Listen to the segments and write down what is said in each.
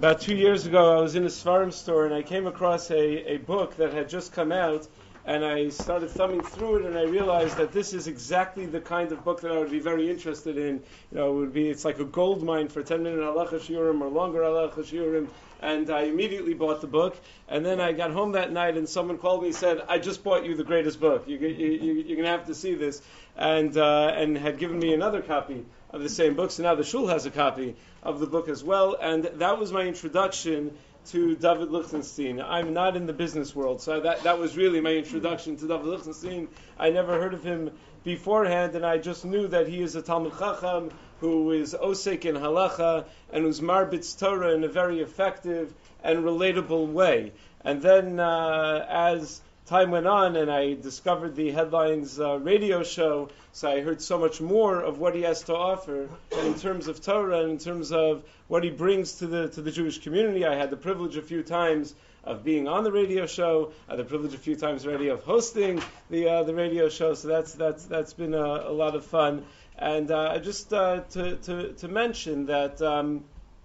About 2 years ago, I was in a Svarim store and I came across a book that had just come out, and I started thumbing through it, and I realized that this is exactly the kind of book that I would be very interested in. It's like a gold mine for 10-minute halacha shiurim or longer halacha shiurim. And I immediately bought the book, and then I got home that night, and someone called me and said, "I just bought you the greatest book. You're going to have to see this," and had given me another copy of the same book. So now the shul has a copy of the book as well, and that was my introduction to David Lichtenstein. I'm not in the business world, so that was really my introduction to David Lichtenstein. I never heard of him beforehand, and I just knew that he is a Talmid Chacham who is osek in halacha and who's marbitz Torah in a very effective and relatable way. And then as time went on and I discovered the Headlines radio show, so I heard so much more of what he has to offer in terms of Torah and in terms of what he brings to the Jewish community. I had the privilege a few times of being on the radio show. I had the privilege a few times already of hosting the radio show, so that's been a lot of fun. And just to mention that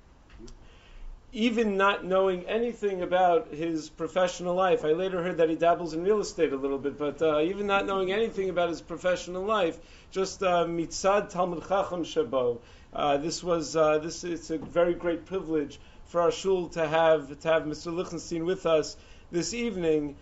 even not knowing anything about his professional life, I later heard that he dabbles in real estate a little bit, but even not knowing anything about his professional life, just mitzad Talmid Chacham Shabo. It's a very great privilege for our shul to have Mr. Lichtenstein with us this evening.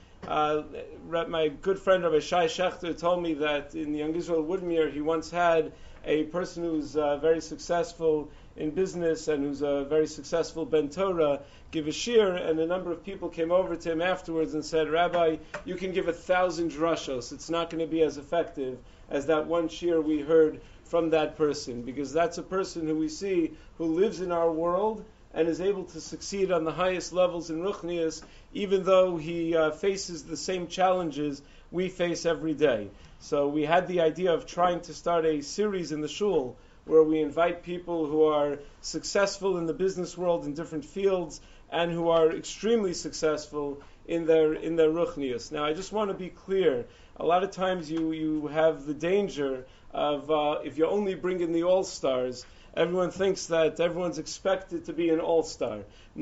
My good friend Rabbi Shai Shechter told me that in the Young Israel Woodmere he once had a person who's very successful in business and who's a very successful Ben Torah give a shir, and a number of people came over to him afterwards and said, "Rabbi, you can give 1,000 drushos. It's not going to be as effective as that one shir we heard from that person, because that's a person who we see who lives in our world and is able to succeed on the highest levels in Ruchnius, even though he faces the same challenges we face every day." So we had the idea of trying to start a series in the shul where we invite people who are successful in the business world in different fields and who are extremely successful in their Ruchnius. Now, I just want to be clear. A lot of times you have the danger of, if you only bring in the all-stars, everyone thinks that everyone's expected to be an all-star.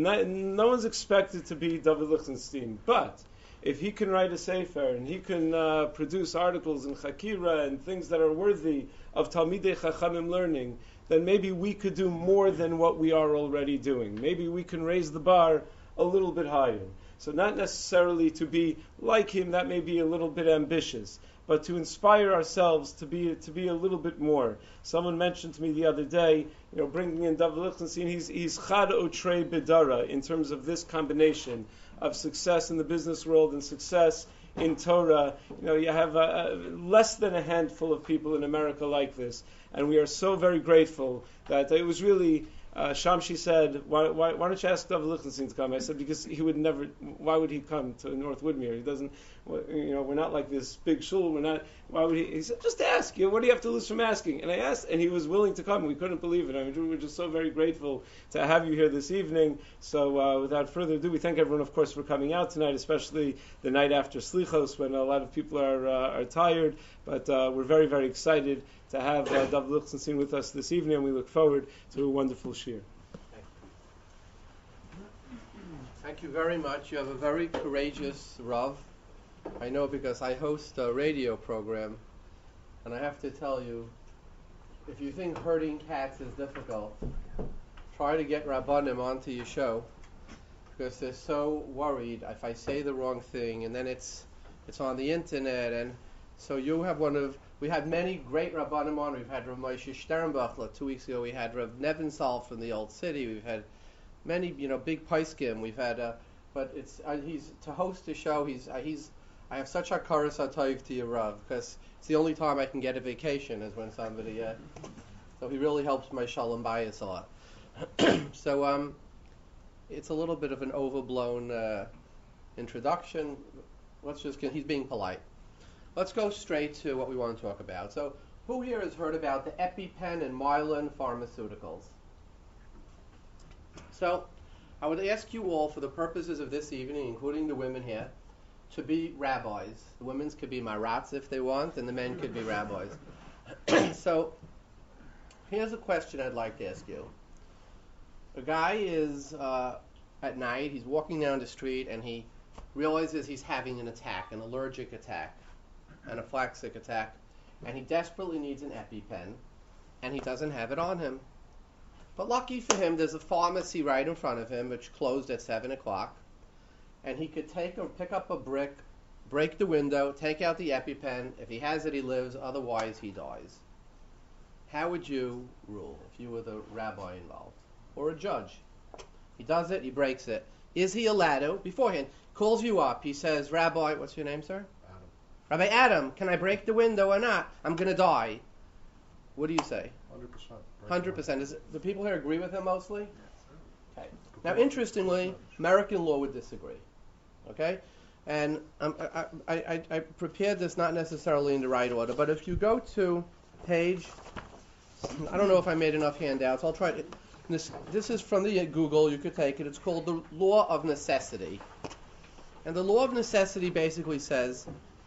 No one's expected to be David Lichtenstein. But if he can write a sefer and he can produce articles in Chakira and things that are worthy of Talmidei Chachamim learning, then maybe we could do more than what we are already doing. Maybe we can raise the bar a little bit higher. So not necessarily to be like him, that may be a little bit ambitious, but to inspire ourselves to be a little bit more. Someone mentioned to me the other day, bringing in David Lichtenstein, he's chad otrei bidara in terms of this combination of success in the business world and success in Torah. You have less than a handful of people in America like this, and we are so very grateful that it was really. Shamshi said, why don't you ask David Lichtenstein to come? I said, because he would never, why would he come to North Woodmere? He doesn't, we're not like this big shul, why would he? He said, just ask, what do you have to lose from asking? And I asked, and he was willing to come. We couldn't believe it. I mean, we're just so very grateful to have you here this evening. So without further ado, we thank everyone, of course, for coming out tonight, especially the night after Slichos, when a lot of people are tired, but we're very, very excited to have David Lichtenstein with us this evening, and we look forward to a wonderful shir. Thank you very much. You have a very courageous Rav. I know because I host a radio program, and I have to tell you, if you think herding cats is difficult, try to get Rabbanim onto your show, because they're so worried if I say the wrong thing, and then it's on the internet, and so you have we had many great Rabbanim on. We've had Rav Moshe Sternbachler 2 weeks ago. We had Rav Nebenzahl from the Old City. We've had many, big Paiskim. We've had, but it's he's to host the show. I have such a chorus atayv to your Rav, because it's the only time I can get a vacation is when somebody. So he really helps my shalom bayis a lot. So it's a little bit of an overblown introduction. He's being polite. Let's go straight to what we want to talk about. So, who here has heard about the EpiPen and Mylan pharmaceuticals? So, I would ask you all, for the purposes of this evening, including the women here, to be rabbis. The women could be marats if they want, and the men could be rabbis. So, here's a question I'd like to ask you. A guy is at night, he's walking down the street and he realizes he's having an attack, an allergic attack, anaphylactic attack, and he desperately needs an EpiPen, and he doesn't have it on him. But lucky for him, there's a pharmacy right in front of him, which closed at 7 o'clock, and he could pick up a brick, break the window, take out the EpiPen. If he has it, he lives. Otherwise, he dies. How would you rule if you were the rabbi involved or a judge? He does it, he breaks it. Is he allowed to, beforehand, calls you up, he says, Rabbi, what's your name, sir? Adam. Rabbi Adam, can I break the window or not? I'm going to die. What do you say? 100%. 100%. Do people here agree with him mostly? Okay. Now, interestingly, American law would disagree. Okay? And I prepared this not necessarily in the right order, but if you go to page, I don't know if I made enough handouts. I'll try to. This is from the Google. You could take it. It's called the Law of Necessity. And the Law of Necessity basically says,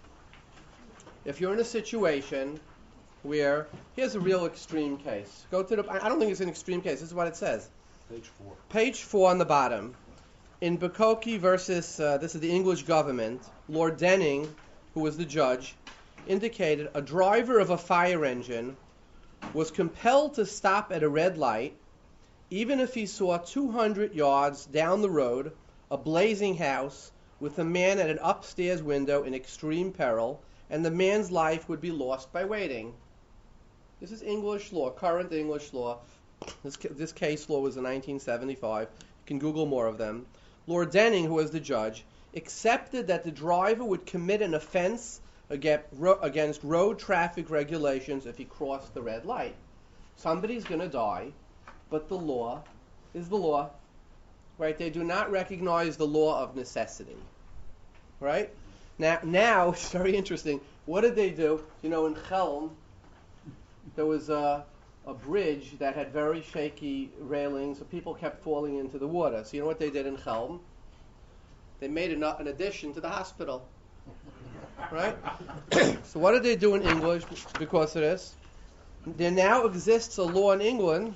if you're in a situation where, here's a real extreme case. Go to the, I don't think it's an extreme case. This is what it says. Page 4. Page 4 on the bottom. In Bukoki versus, this is the English government, Lord Denning, who was the judge, indicated a driver of a fire engine was compelled to stop at a red light even if he saw 200 yards down the road a blazing house with a man at an upstairs window in extreme peril, and the man's life would be lost by waiting. This is English law, current English law. This case law was in 1975. You can Google more of them. Lord Denning, who was the judge, accepted that the driver would commit an offense against road traffic regulations if he crossed the red light. Somebody's going to die, but the law is the law. Right? They do not recognize the law of necessity. Right? Now it's very interesting. What did they do? You know, in Chelm, there was a bridge that had very shaky railings, so people kept falling into the water. So you know what they did in Chelm? They made an addition to the hospital. Right? So what did they do in English because of this? There now exists a law in England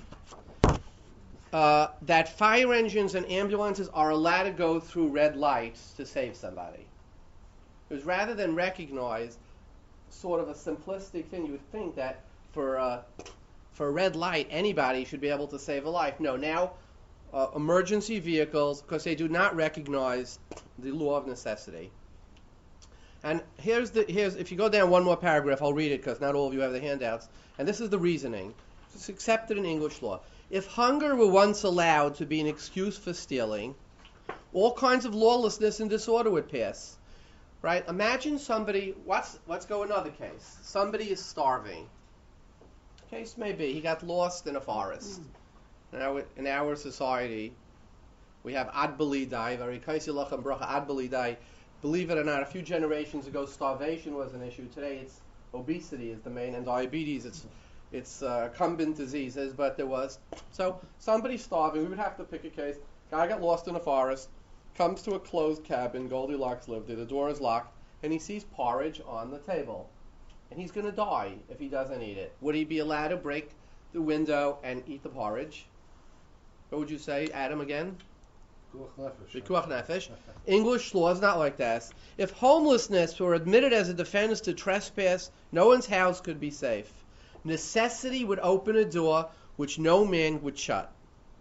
that fire engines and ambulances are allowed to go through red lights to save somebody. Because rather than recognize sort of a simplistic thing, you would think that for a red light, anybody should be able to save a life. No, now emergency vehicles, because they do not recognize the law of necessity. And here's if you go down one more paragraph, I'll read it because not all of you have the handouts. And this is the reasoning. It's accepted in English law. If hunger were once allowed to be an excuse for stealing, all kinds of lawlessness and disorder would pass. Right? Imagine somebody, let's go another case. Somebody is starving. Case may be, he got lost in a forest. Now, in our society, we have ad belidai, very kaisi lachem bracha ad belidai. Believe it or not, a few generations ago, starvation was an issue. Today, it's obesity is the main, and diabetes. It's incumbent diseases, but there was. So somebody's starving. We would have to pick a case. Guy got lost in a forest, comes to a closed cabin. Goldilocks lived there. The door is locked, and he sees porridge on the table, and he's going to die if he doesn't eat it. Would he be allowed to break the window and eat the porridge? What would you say, Adam, again? Pikuach nefesh. English law is not like that. If homelessness were admitted as a defense to trespass, no one's house could be safe. Necessity would open a door which no man would shut.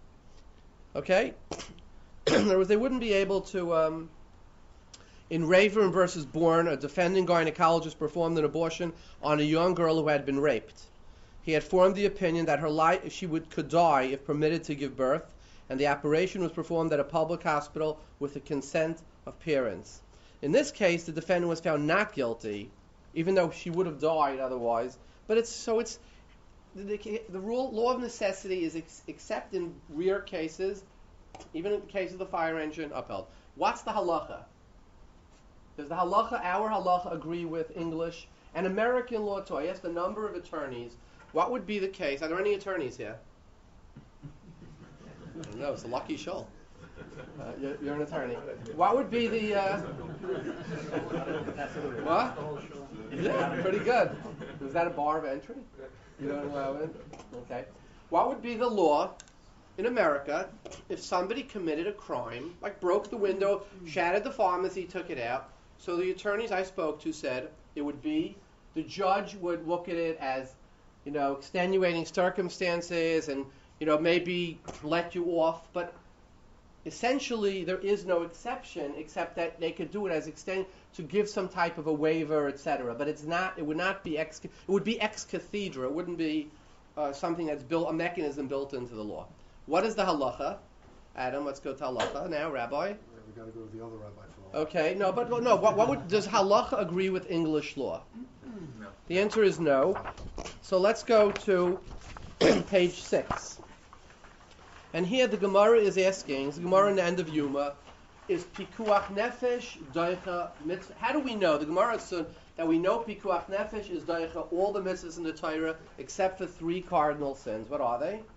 Okay? In other words, they wouldn't be able to. In Raven versus Bourne, a defending gynecologist performed an abortion on a young girl who had been raped. He had formed the opinion that her life, could die if permitted to give birth, and the operation was performed at a public hospital with the consent of parents. In this case, the defendant was found not guilty, even though she would have died otherwise. But the law of necessity is except in rare cases, even in the case of the fire engine, upheld. What's the halacha? Does the halacha, our halacha, agree with English and American law too? I asked a number of attorneys, what would be the case? Are there any attorneys here? I don't know, it's a lucky show. You're an attorney. What would be the... What? Yeah, pretty good. Was that a bar of entry? You don't allow it? Okay. What would be the law in America, if somebody committed a crime, like broke the window, shattered the pharmacy, took it out, so the attorneys I spoke to said it would be, the judge would look at it as, extenuating circumstances and, maybe let you off, but essentially there is no exception except that they could do it as to give some type of a waiver, etc. But it would be ex cathedra. It wouldn't be something that's a mechanism built into the law. What is the halacha? Adam, let's go to halacha now, Rabbi. We got to go to the other rabbi for all. Okay, no, but no. Does halacha agree with English law? No. The answer is no. So let's go to page 6. And here the Gemara is asking, the Gemara in the end of Yuma, is pikuach nefesh doicha mitzvah? How do we know? The Gemara says that we know pikuach nefesh is doicha all the mitzvahs in the Torah except for 3 cardinal sins. What are they?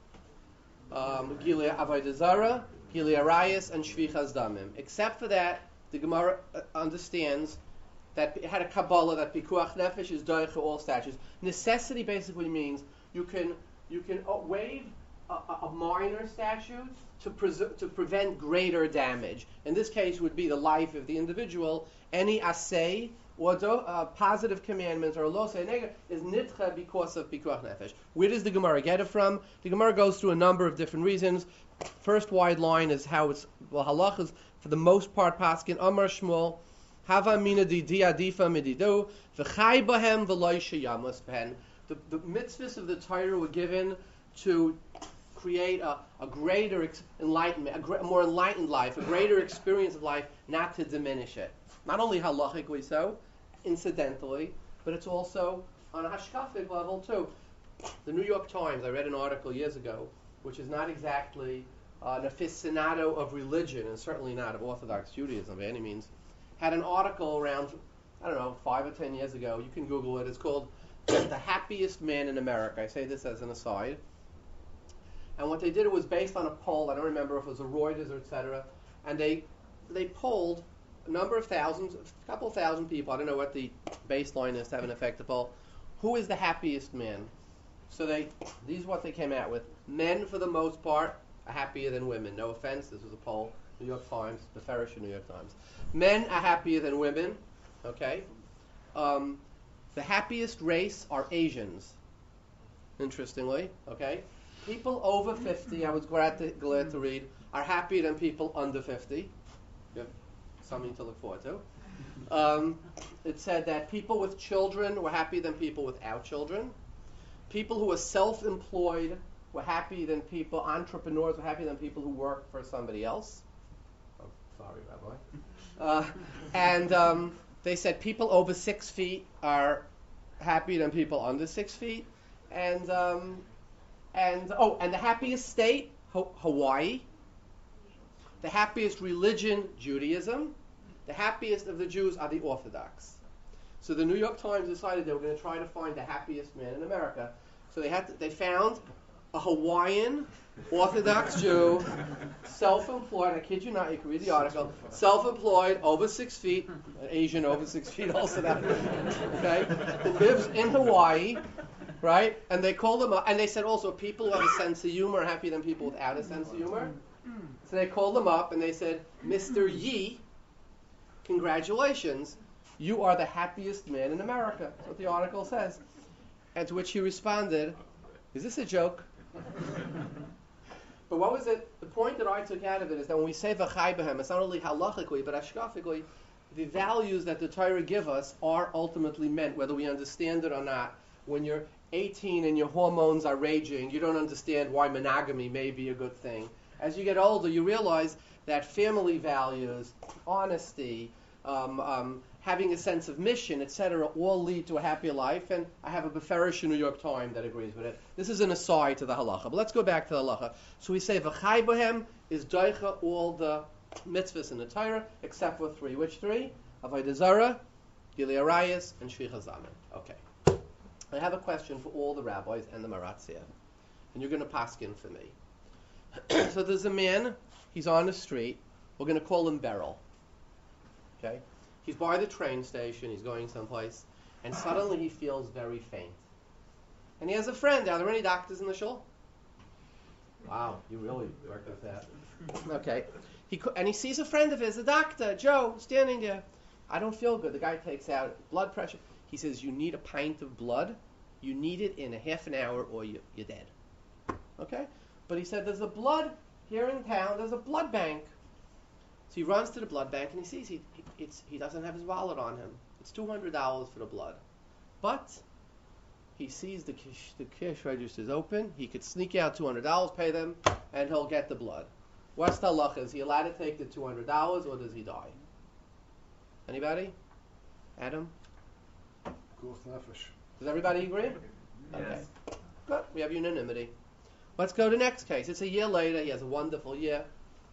Gilia avodah zara, Gilia arayis, and shvichas damim. Except for that, the Gemara understands that it had a Kabbalah that pikuach nefesh is doicha all statutes. Necessity basically means you can waive a minor statute to prevent greater damage. In this case, would be the life of the individual. Any asay or positive commandments or lo say nega is nitcha because of pikuach nefesh. Where does the Gemara get it from? The Gemara goes through a number of different reasons. First wide line is how it's halachas for the most part paskin Amar Shmuel hava mina di adifa mididu v'chai bahem v'loy sheyamus behen. The mitzvahs of the Torah were given to create a greater enlightenment, a more enlightened life, a greater experience of life, not to diminish it. Not only halachically so, incidentally, but it's also on a hashkafic level too. The New York Times, I read an article years ago, which is not exactly an aficionado of religion, and certainly not of Orthodox Judaism by any means, had an article around, 5 or 10 years ago. You can Google it. It's called The Happiest Man in America. I say this as an aside. And what they did, it was based on a poll. I don't remember if it was a Reuters or etc. And they polled a number of thousands, a couple of thousand people. I don't know what the baseline is to have an effective poll. Who is the happiest man? So these are what they came out with. Men, for the most part, are happier than women. No offense, this was a poll. New York Times, the Farish New York Times. Men are happier than women. Okay. The happiest race are Asians. Interestingly, okay. People over 50, I was glad to read, are happier than people under 50. You have something to look forward to. It said that people with children were happier than people without children. People who are self-employed were happier than entrepreneurs were happier than people who work for somebody else. Oh, sorry, Rabbi. And they said people over 6 feet are happier than people under 6 feet. And the happiest state, Hawaii. The happiest religion, Judaism. The happiest of the Jews are the Orthodox. So the New York Times decided they were going to try to find the happiest man in America. So they found a Hawaiian Orthodox Jew, self-employed. I kid you not, you can read the article. Self-employed, over 6 feet, an Asian over 6 feet also. Okay, who lives in Hawaii. Right? And they called them up, and they said also people who have a sense of humor are happier than people without a sense of humor. So they called them up and they said, Mr. Yee, congratulations, you are the happiest man in America. That's what the article says. And to which he responded, is this a joke? But what was it? The point that I took out of it is that when we say v'chai b'hem, it's not only halachically, but ashkafically, the values that the Torah give us are ultimately meant, whether we understand it or not. When you're 18 and your hormones are raging, you don't understand why monogamy may be a good thing. As you get older, you realize that family values, honesty, having a sense of mission, etc., all lead to a happier life. And I have a Beferish New York Times that agrees with it. This is an aside to the halacha. But let's go back to the halacha. So we say v'chai bohem is doicha all the mitzvahs in the Torah except for 3. Which 3? Avodah zara, Gilia arayis, and shvichas damim. Okay. I have a question for all the rabbis and the Maratzia, and you're going to paskin for me. So there's a man, he's on the street, we're going to call him Beryl. Okay? He's by the train station, he's going someplace, and suddenly he feels very faint. And he has a friend. Are there any doctors in the shul? Wow, you really worked with that. Okay. He sees a friend of his, a doctor, Joe, standing there. I don't feel good. The guy takes out blood pressure. He says, you need a pint of blood. You need it in a half an hour or you're dead. Okay? But he said, there's a blood here in town. There's a blood bank. So he runs to the blood bank and he sees he doesn't have his wallet on him. It's $200 for the blood. But he sees the cash register is open. He could sneak out $200, pay them, and he'll get the blood. What's the halacha? Is he allowed to take the $200 or does he die? Anybody? Adam? Guf nefesh. Does everybody agree? Yes. Okay. Good. We have unanimity. Let's go to the next case. It's a year later. He has a wonderful year.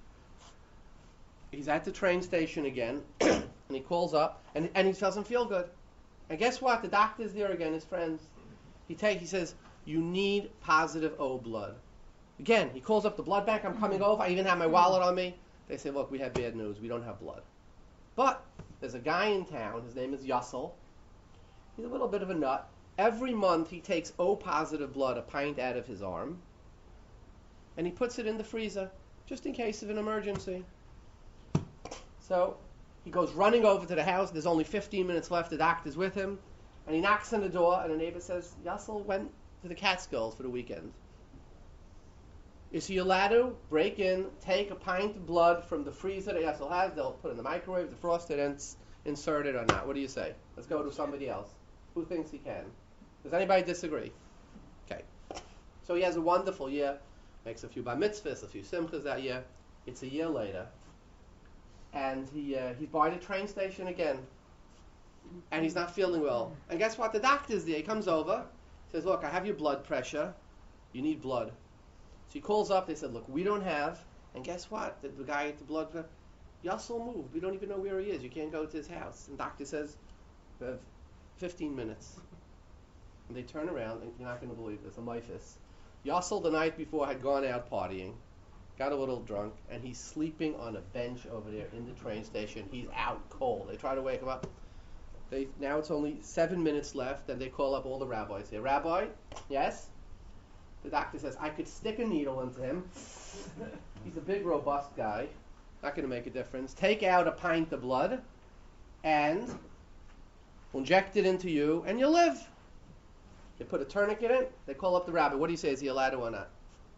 He's at the train station again, and he calls up, and he doesn't feel good. And guess what? The doctor's there again, his friends. He says, you need positive O blood. Again, he calls up the blood bank. I'm coming over. I even have my wallet on me. They say, look, we have bad news. We don't have blood. But there's a guy in town. His name is Yassel. He's a little bit of a nut. Every month he takes O positive blood, a pint out of his arm, and he puts it in the freezer just in case of an emergency. So he goes running over to the house. There's only 15 minutes left. The doctor's with him. And he knocks on the door, and the neighbor says, Yassel went to the Catskills for the weekend. Is he allowed to break in, take a pint of blood from the freezer that Yassel has? They'll put it in the microwave, defrost it, and insert it or not? What do you say? Let's go to somebody else. Who thinks he can? Does anybody disagree? Okay. So he has a wonderful year. Makes a few bar mitzvahs, a few simchas that year. It's a year later. And he's by the train station again. And he's not feeling well. And guess what? The doctor's there. He comes over, says, look, I have your blood pressure. You need blood. So he calls up. They said, look, we don't have. And guess what? The guy at the blood pressure, Yassel moved. We don't even know where he is. You can't go to his house. And the doctor says, we have 15 minutes. And they turn around, and you're not going to believe this, a mythis. Yassel the night before had gone out partying, got a little drunk, and he's sleeping on a bench over there in the train station. He's out cold. They try to wake him up. Now it's only 7 minutes left, and they call up all the rabbis here. Rabbi, yes? The doctor says, I could stick a needle into him. He's a big, robust guy. Not going to make a difference. Take out a pint of blood, and we'll inject it into you, and you'll live. They put a tourniquet in. They call up the rabbi. What do you say? Is he allowed to or not?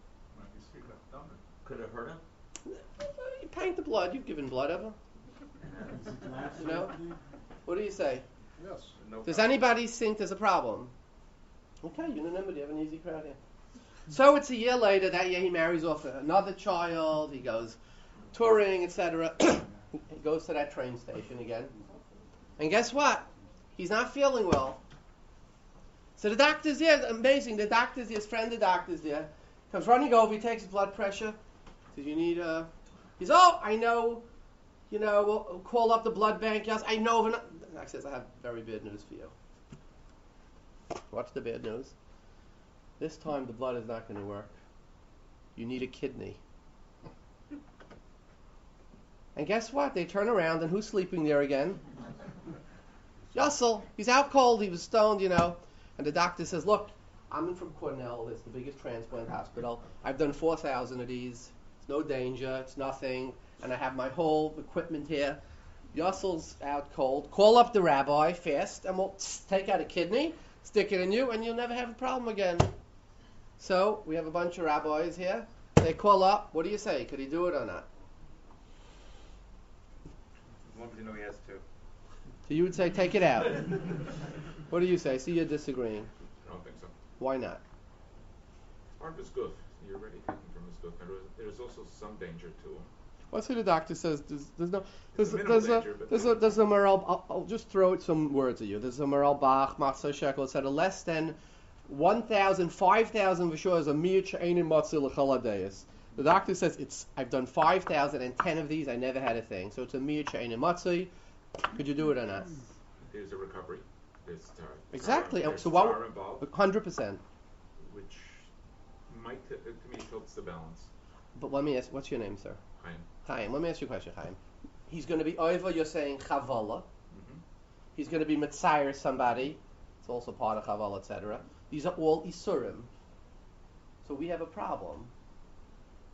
Could it hurt him? You pint of blood. You've given blood ever? No? What do you say? Yes. No Does problem. anybody think there's a problem? Okay, unanimity. You have an easy crowd here. So it's a year later. That year he marries off another child. He goes touring, etc. He goes to that train station again. And guess what? He's not feeling well. So the doctor's there. Amazing. The doctor's there. His friend, the doctor's there. Comes running over. He takes his blood pressure. Says, you need a... He says, oh, I know. You know, we'll call up the blood bank. Yes, I know. The doctor says, I have very bad news for you. What's the bad news? This time the blood is not going to work. You need a kidney. And guess what? They turn around, and who's sleeping there again? Yassel. He's out cold. He was stoned, you know. And the doctor says, look, I'm from Cornell. It's the biggest transplant hospital. I've done 4,000 of these. It's no danger. It's nothing. And I have my whole equipment here. Yassel's out cold. Call up the rabbi fast, and we'll take out a kidney, stick it in you, and you'll never have a problem again. So we have a bunch of rabbis here. They call up. What do you say? Could he do it or not? As long as you know he has to. So you would say take it out. What do you say? See, you're disagreeing. I don't think so. Why not? Part of his goof. You're already taking from his goof. There's also some danger to him. What's what the doctor says? There's no. It's minimal danger, but There's a Maral. I'll just throw some words at you. There's a Maral Bach, Matzah Shekel, etc. Less than 1,000, 5,000 v'shor is a mir she'einin matzah l'chaladeis. The doctor says I've done 5,000 and 10 of these. I never had a thing. So it's a mir she'einin matzah. Could you do it or not? There's a recovery. There's Exactly. There's So what? tar involved, 100%. which might, to me, tilts the balance. But let me ask. What's your name, sir? Chaim. Chaim. Let me ask you a question, Chaim. He's going to be over. You're saying chavala. Mm-hmm. He's going to be mitzayir somebody. It's also part of chavala, etc. These are all isurim. So we have a problem.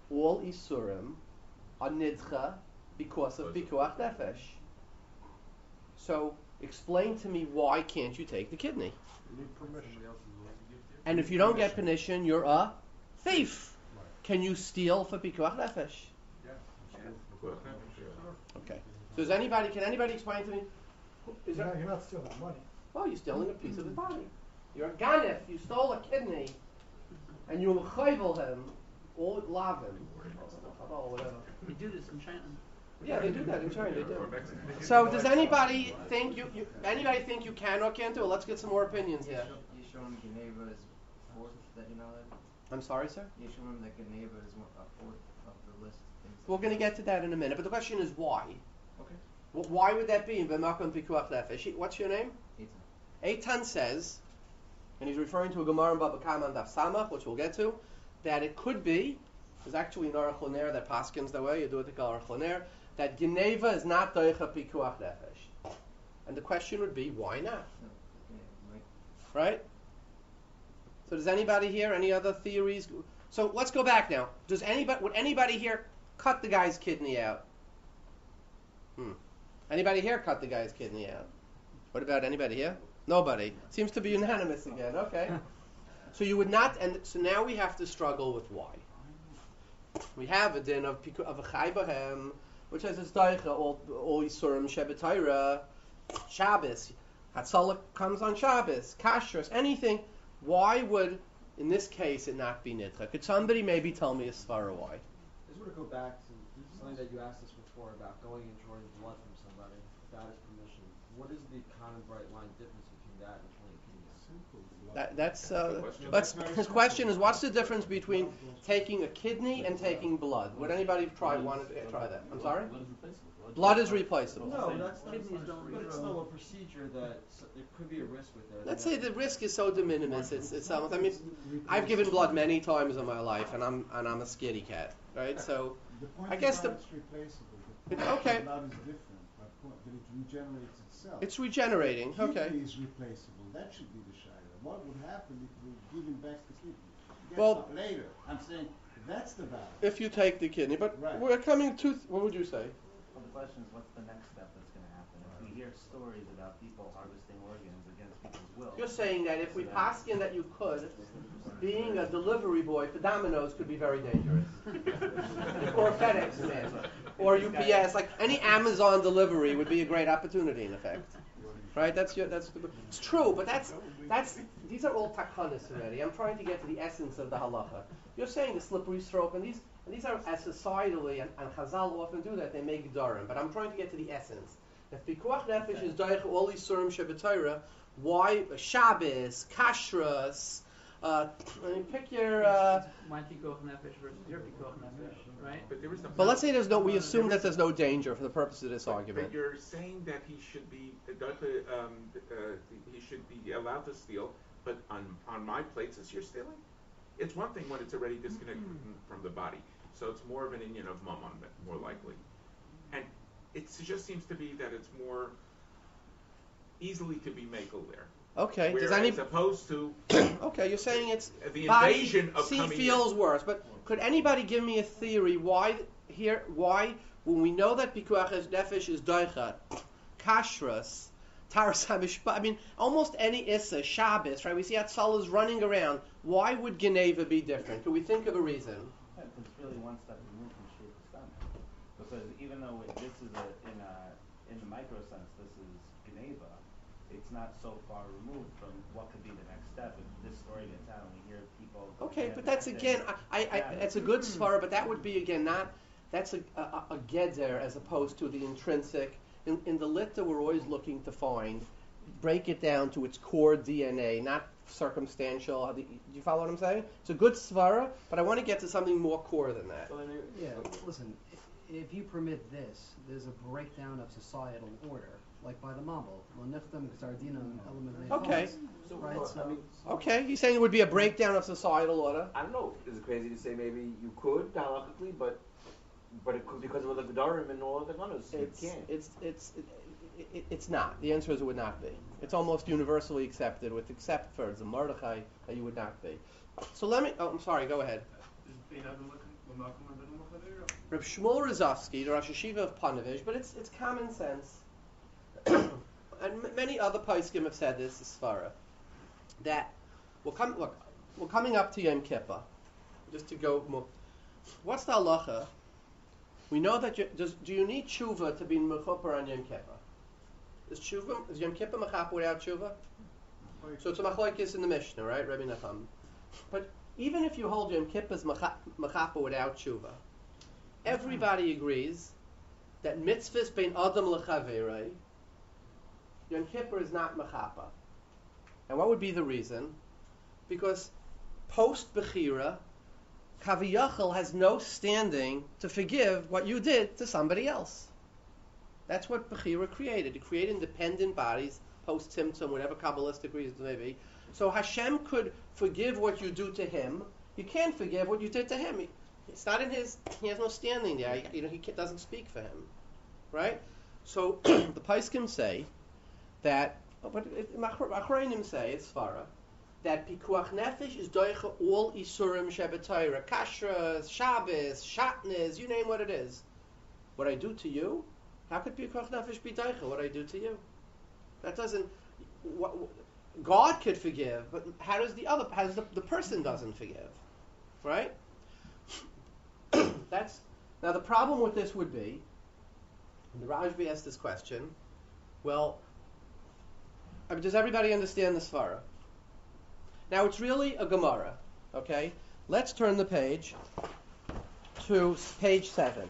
all isurim are nidcha because of pikuach nefesh. So explain to me, why can't you take the kidney? You need permission. And if you don't get permission, you're a thief. Can you steal for pikuach nefesh? Okay. So can anybody explain to me? Is there, You're not stealing money. well, you're stealing a piece of his body. You're a ganef. You stole a kidney, and you chayvel him, or lav him, or whatever. We do this in China. Yeah, they do that in China. They do. Or Mexican. So, does anybody think anybody think you can or can't do it? Let's get some more opinions here. Yeshurun Geneva is fourth that you know that? I'm sorry, sir. Yeshurun that Geneva is a fourth of the list of things. We're going to get to that in a minute, but the question is why? Okay. Why would that be in B'makom Pikuach Nefesh? What's your name? Eitan. Eitan says, and he's referring to a Gemara in Baba Kama and Daf Samach, which we'll get to, that it could be, there's actually an Aruch LaNer that paskins the way, you do it to Aruch LaNer, that Geneva is not Doicha Pikuach Nefesh. And the question would be, why not? No, okay, Right? So does anybody here, any other theories? So let's go back now. Would anybody here cut the guy's kidney out? Anybody here cut the guy's kidney out? What about anybody here? Nobody. Seems to be unanimous again. Okay. So you would not, and so now we have to struggle with why. We have a din of a chai bahem, which has its daicha, all Yisurim Shebetayra, Shabbos. Hatzalah comes on Shabbos, Kashrus, anything. Why would, in this case, it not be nidcha? Could somebody maybe tell me a svara why? I just want to go back to something that you asked us before about going and drawing blood from somebody without his permission. What is the common bright line difference between that and pulling kidneys? His question is, what's the difference between taking a kidney and taking blood? Would anybody want to try that? I'm sorry? Blood is replaceable. No, that's not. Kidneys don't But it's regrow. still a procedure that there could be a risk with it. Let's say the risk is so de minimis. It's almost. I mean, I've given blood many times in my life, and I'm a scaredy cat, right? So The point I guess is the- not it's replaceable. It's The okay. blood is different, but it regenerates itself. it's regenerating. Okay. Kidney is replaceable. That should be the shayla. What would happen if we give him back the kidney? Guess Well- what? Later. I'm saying that's the value. If you take the kidney, but Right. we're coming to. What would you say? Well, the question is, what's the next step that's going to happen? If we hear stories about people harvesting organs against people's will. You're saying that if we paskin that you could, being a delivery boy for Domino's could be very dangerous. Or a FedEx man. Or UPS. Like any Amazon delivery would be a great opportunity in effect. Right? It's true, but these are all takanas already. I'm trying to get to the essence of the halacha. You're saying the slippery slope, and these are as societally, and Chazal often do that, they make darim. But I'm trying to get to the essence. If pikuach nefesh is daich all Yisurim Shebetayra, why Shabbos, Kashrus, pick your. My pikuach nefesh versus your pikuach nefesh, right? But there is no. But let's say we assume that there's no danger for the purpose of this argument. But you're saying that he should be he should be allowed to steal, but on my plates, as you're stealing, it's one thing when it's already disconnected from the body. So it's more of an Indian of mammon, more likely, and it just seems to be that it's more easily to be makel there. Okay. Whereas opposed to Okay, you're saying it's the invasion body of C coming feels in. worse, but could anybody give me a theory why when we know that pikuach nefesh is doicha, kashrus, taras hamishpat, I mean almost any issa, Shabbos, right? We see Hatzalah running around. Why would Geneva be different? Could we think of a reason? It's really one step removed from Shir Stam. Because even though this is in the micro sense, this is Geneva, it's not so far removed from what could be the next step. If this story gets out and we hear people. Okay, but that's again, it's a good svara, but that would be again that's a geder as opposed to the intrinsic. In the litta, we're always looking to break it down to its core DNA, not circumstantial. Do you follow what I'm saying? It's a good svara, but I want to get to something more core than that. Yeah, listen, if you permit this, there's a breakdown of societal order, like by the Mambal. Okay. Right, so Okay, he's saying it would be a breakdown of societal order. I don't know. Is it crazy to say maybe you could halachically, but it could because of the gedarim and all the gunners. You can't. It's not. The answer is it would not be. It's almost universally accepted, except for the Mordechai, that you would not be. So let me. Oh, I'm sorry. Go ahead. Reb Shmuel Rozovsky, the Rosh Hashiva of Ponevezh, but it's common sense. And many other poskim have said this, Svara, that we're coming up to Yom Kippur. Just to go more. What's the halacha? We know that do you need tshuva to be mechuper on Yom Kippur? Is Yom Kippur mechaper without tshuva? So it's a machlokes in the Mishnah, right, Rabbi Nachum? But even if you hold Yom Kippur's mechaper without tshuva, everybody agrees that mitzvahs bein adam lechaverei, Yom Kippur is not mechaper. And what would be the reason? Because post bechira, Kaviyachal has no standing to forgive what you did to somebody else. That's what Bechira created. It created independent bodies, post-Tzimtzum, whatever Kabbalistic reasons may be. So Hashem could forgive what you do to him. You can't forgive what you did to him. It's not in his, he has no standing there. He doesn't speak for him. Right? So the Paiskim say that, but Achrayim say, it's Svara, that Pikuach Nefesh is doicha all Isurim Shebetayra, Kashras, Shabbos, Shatnez, you name what it is. What I do to you, how could Pikuach Nefesh be doicha what I do to you? That doesn't, God could forgive, but how does the person doesn't forgive? Right? Now the problem with this would be, and the Rajbi asked this question, well, does everybody understand the Svara? Now it's really a Gemara, okay? Let's turn the page to page 7.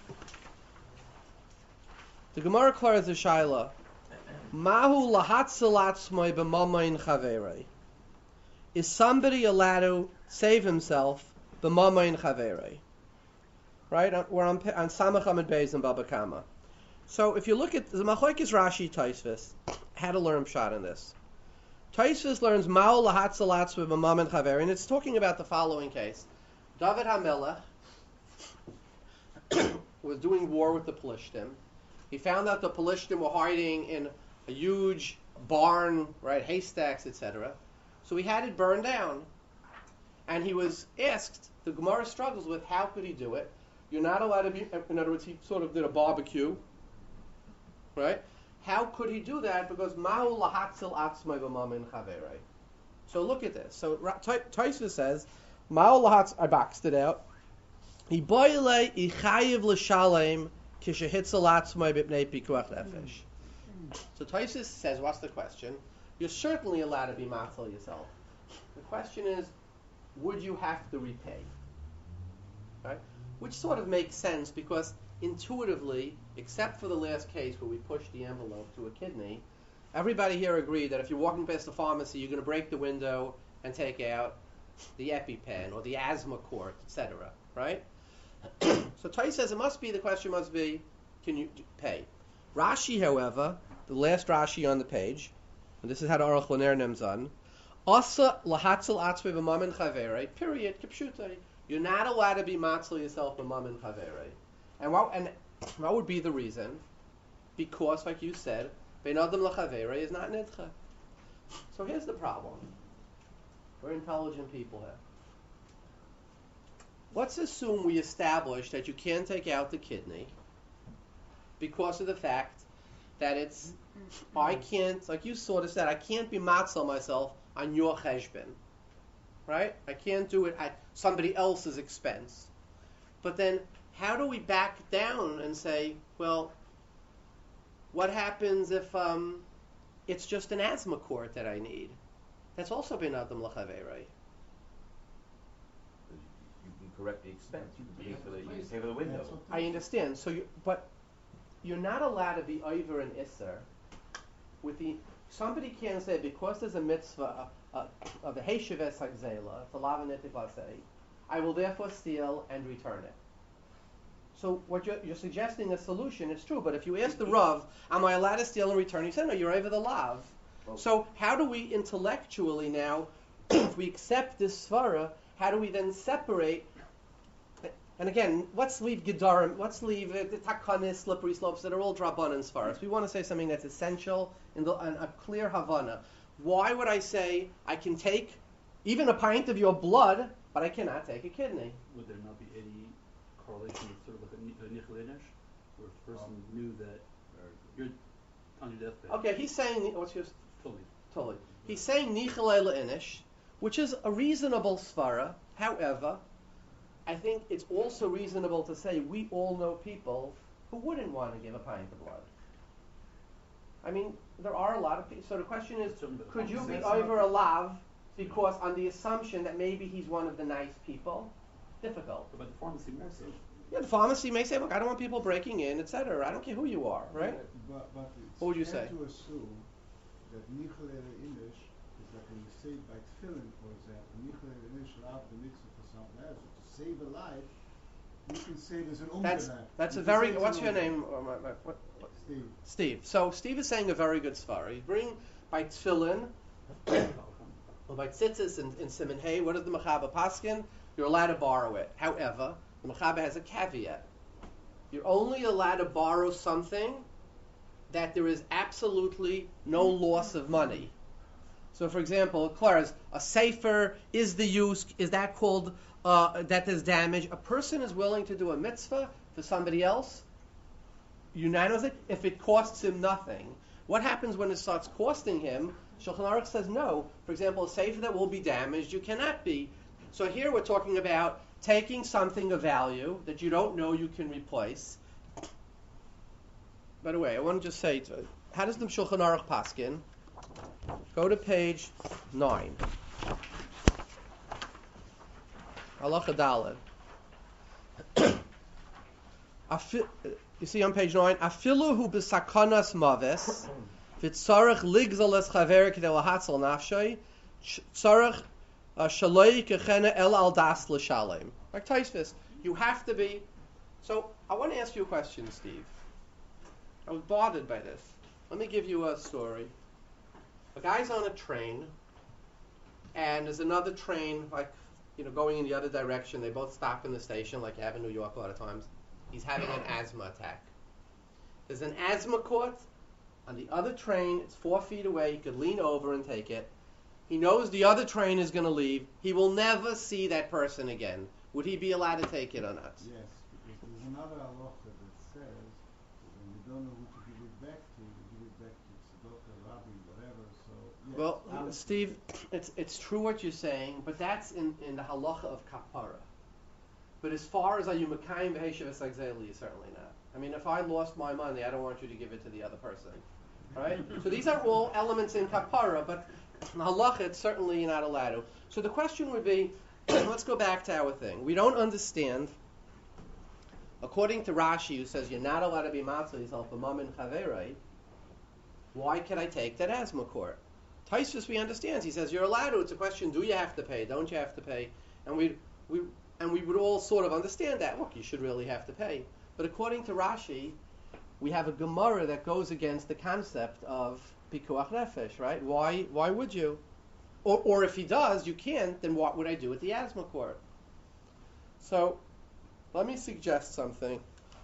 The Gemara clears the Shaila. Mahu lahatzalatzmoi b'mamayin chaverei. Is somebody allowed to save himself b'mamayin chaverei? Right? We're on Samach Amid Beis and Baba Kama. So if you look at the Machlokes Rashi Tosfos, how to learn pshat in this. Tosfos learns Ma'u lahatzalatz with Mamam and Chaver, and it's talking about the following case. David HaMelech was doing war with the Pelishtim. He found out the Pelishtim were hiding in a huge barn, right, haystacks, etc. So he had it burned down. And he was asked, the Gemara struggles with how could he do it. You're not allowed to be, in other words, he sort of did a barbecue, right? How could he do that? Because Ma'u lahatzil atzmai b'mamin chaverei. So look at this. So Tosfos says, Ma'u lahatz, I boxed it out. He boile ichayiv l'shalem kishehitzel atzmai b'pnei pikuach nefesh. So Tosfos says, what's the question? You're certainly allowed to be matzil yourself. The question is, would you have to repay? Right? Which sort of makes sense because intuitively, except for the last case where we pushed the envelope to a kidney, everybody here agreed that if you're walking past the pharmacy, you're going to break the window and take out the EpiPen or the asthma quart, etc. Right? So Tosfos says the question must be, can you pay? Rashi, however, the last Rashi on the page, and this is how the Aruch LaNer names on, Asa lahatzel atzve b'mamin chaverei, period, kipshutai. You're not allowed to be matzil yourself b'mamin chaverei. And what would be the reason? Because, like you said, bein adam l'chaverei is not nidcha. So here's the problem. We're intelligent people here. Let's assume we establish that you can't take out the kidney because of the fact that I can't, like you sort of said, I can't be matzil myself on your cheshbon. Right? I can't do it at somebody else's expense. But then, how do we back down and say, well, what happens if it's just an asthma quart that I need? That's also ben adam l'chaverei. You can correct the expense. You can pay for the window. I understand. But you're not allowed to be over an isser with the. Somebody can say because there's a mitzvah of the Heishaves Hagzela, the Lavanetik Lasei, I will therefore steal and return it. So what you're suggesting a solution, it's true, but if you ask the Rav, am I allowed to steal and return? He said, no, you're over the Lav. So how do we intellectually now, if we accept this Svara, how do we then separate? And again, let's leave Gedarim, let's leave the Takanis, slippery slopes that are all Drabanan Svaras. We want to say something that's essential in a clear Havana. Why would I say I can take even a pint of your blood but I cannot take a kidney. Would there not be any correlation with sort of like a nichel inish, where if a person knew that you're on your deathbed? Okay, he's saying, what's yours? Totally. He's saying nichel eila inish, which is a reasonable svara. However, I think it's also reasonable to say we all know people who wouldn't want to give a pint of blood. I mean, there are a lot of people. So the question is, could you be over a lav because on the assumption that maybe he's one of the nice people? Difficult. But the pharmacy more so. Yeah, the pharmacy may say, look, I don't want people breaking in, etc. I don't care who you are, right? But What would you say? to assume that Nichel Inish is like when you say by tefillin, for example, Nichel Inish Rav the mitzvah for something else. To save a life, you can say there's an umgenach. That's a very. What's your name? What? Steve. Steve. So Steve is saying a very good svara. You bring by tefillin, or by tzitzis in Siman Hay. What is the Mechaba Paskin? You're allowed to borrow it. However, the Mechaba has a caveat. You're only allowed to borrow something that there is absolutely no loss of money. So, for example, Clara's a sefer is that called that there's damage? A person is willing to do a mitzvah for somebody else unanimously if it costs him nothing. What happens when it starts costing him? Shulchan Aruch says no. For example, a sefer that will be damaged, you cannot be. So here we're talking about taking something of value that you don't know you can replace. By the way, I want to just say, how does the Shulchan Aruch paskin? Go to page 9. Halacha Daled. You see on page 9, Afilu hu b'sakanas maves, v'tzarech ligzal es chaver k'dei lahatzal nafshay, tzarech shaloi kechena el al das l'shalem. Like Taisvis, you have to be. So I want to ask you a question, Steve. I was bothered by this. Let me give you a story. A guy's on a train, and there's another train, going in the other direction. They both stop in the station, like you have in New York a lot of times. He's having an asthma attack. There's an asthma court on the other train. It's 4 feet away. He could lean over and take it. He knows the other train is going to leave. He will never see that person again. Would he be allowed to take it or not? Yes, because there's another halacha that says when you don't know who to give it back to, you give it back to tzedakah, rabbi, whatever. So yes, well, Steve, it's true what you're saying, but that's in the halacha of kapara. But as far as are you mekayim v'heshav esagzeli, certainly not. I mean, if I lost my money, I don't want you to give it to the other person, right? So these are all elements in kapara, but in halacha, it's certainly not allowed to. So the question would be, let's go back to our thing. We don't understand, according to Rashi, who says you're not allowed to be matzah yourself a mamin chaverei, why could I take that asthma court? Taisvis, we understand. He says you're allowed to. It's a question: do you have to pay? Don't you have to pay? And we would all sort of understand that. Look, you should really have to pay. But according to Rashi, we have a Gemara that goes against the concept of pikuach nefesh, right? Why would you? Or if he does, you can't, then what would I do with the asthma court? So, let me suggest something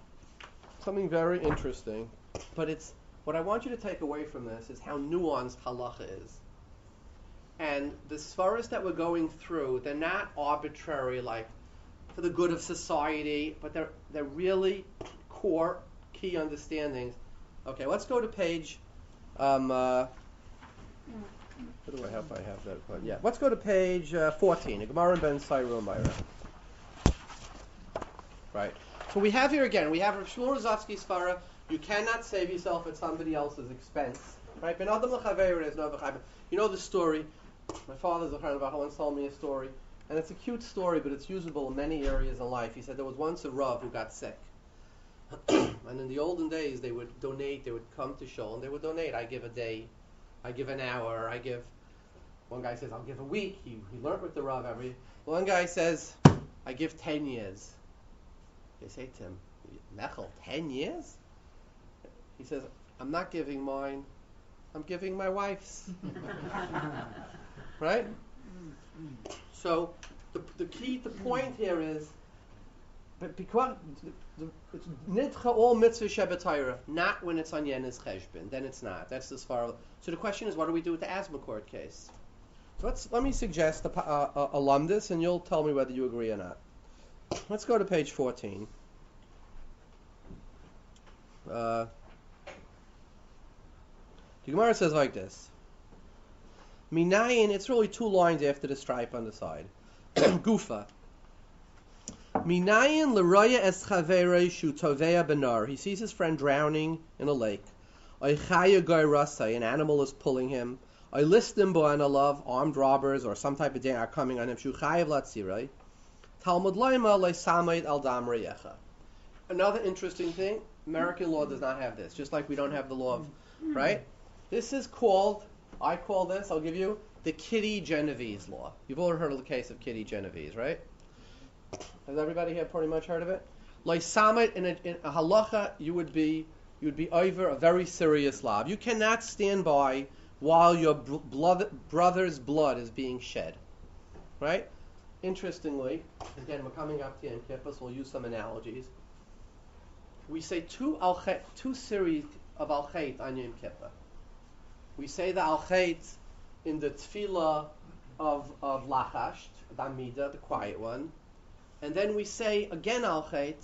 very interesting. But what I want you to take away from this is how nuanced halacha is. And the svaras that we're going through, they're not arbitrary, like for the good of society, but they're really core, key understandings. Okay, let's go to page. What do I have? I have that one. Yeah, let's go to page 14. Gemara ben Sayru Myra. Right. So we have here again. We have Rav Shmuel Rozovsky svara. You cannot save yourself at somebody else's expense. Right. Ben Adam l'chaver is no v'chayim. You know the story. My father Zachar once told me a story, and it's a cute story, but it's usable in many areas in life. He said there was once a Rav who got sick, and in the olden days they would donate. They would come to shul and they would donate. I give a day, I give an hour, I give. One guy says I'll give a week. He learned with the Rav every. One guy says I give 10 years. They say to him, Mechel, 10 years? He says I'm not giving mine. I'm giving my wife's. Right? So the point here is, because it's nidcha all mitzvah shebetayra, not when it's on yenis cheshbon. Then it's not. That's as far. So the question is, what do we do with the asthma court case? So let me suggest a lumdus, and you'll tell me whether you agree or not. Let's go to page 14. The Gemara says like this. Minayin, it's really 2 lines after the stripe on the side. Gufa. Minayin l'roya es chaverei shu tovea benar. He sees his friend drowning in a lake. Oichaya goy rasai, an animal is pulling him. Oilistim bo analav, armed robbers or some type of day are coming on him. Shu chayav latzirai. Talmud loima leisamayit al dam reyecha. Another interesting thing, American law does not have this, just like we don't have the law of, right? This is called, I'll give you, the Kitty Genovese law. You've all heard of the case of Kitty Genovese, right? Has everybody here pretty much heard of it? Leisamayit, in a halacha, you would be over a very serious law. You cannot stand by while your brother's blood is being shed, right? Interestingly, again, we're coming up to Yom Kippur, so we'll use some analogies. We say two series of al-chait on Yom Kippur. We say the al-chait in the tefillah of lachash, the amida, the quiet one, and then we say again al-chait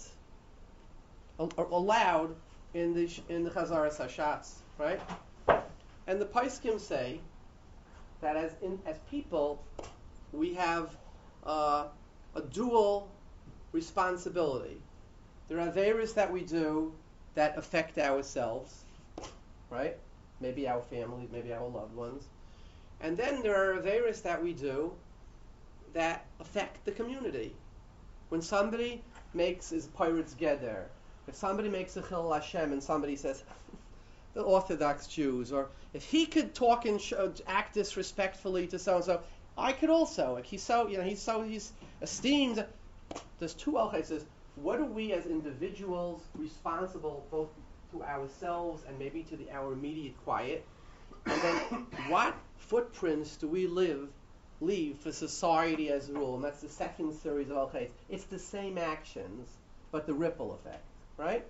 aloud in the Chazaras Hashatz, right? And the Paiskim say that as people, we have a dual responsibility. There are averos that we do that affect ourselves, right? Maybe our family, maybe our loved ones. And then there are averos that we do that affect the community. When somebody makes his pirates geder, if somebody makes a chil Hashem and somebody says, the Orthodox Jews, or if he could talk and act disrespectfully to so-and-so, I could also. Like he's esteemed. There's 2 al-chaites. What are we as individuals responsible both to ourselves and maybe to our immediate quiet? And then what footprints do we leave for society as a rule? And that's the second series of al-chaites. It's the same actions, but the ripple effect, right?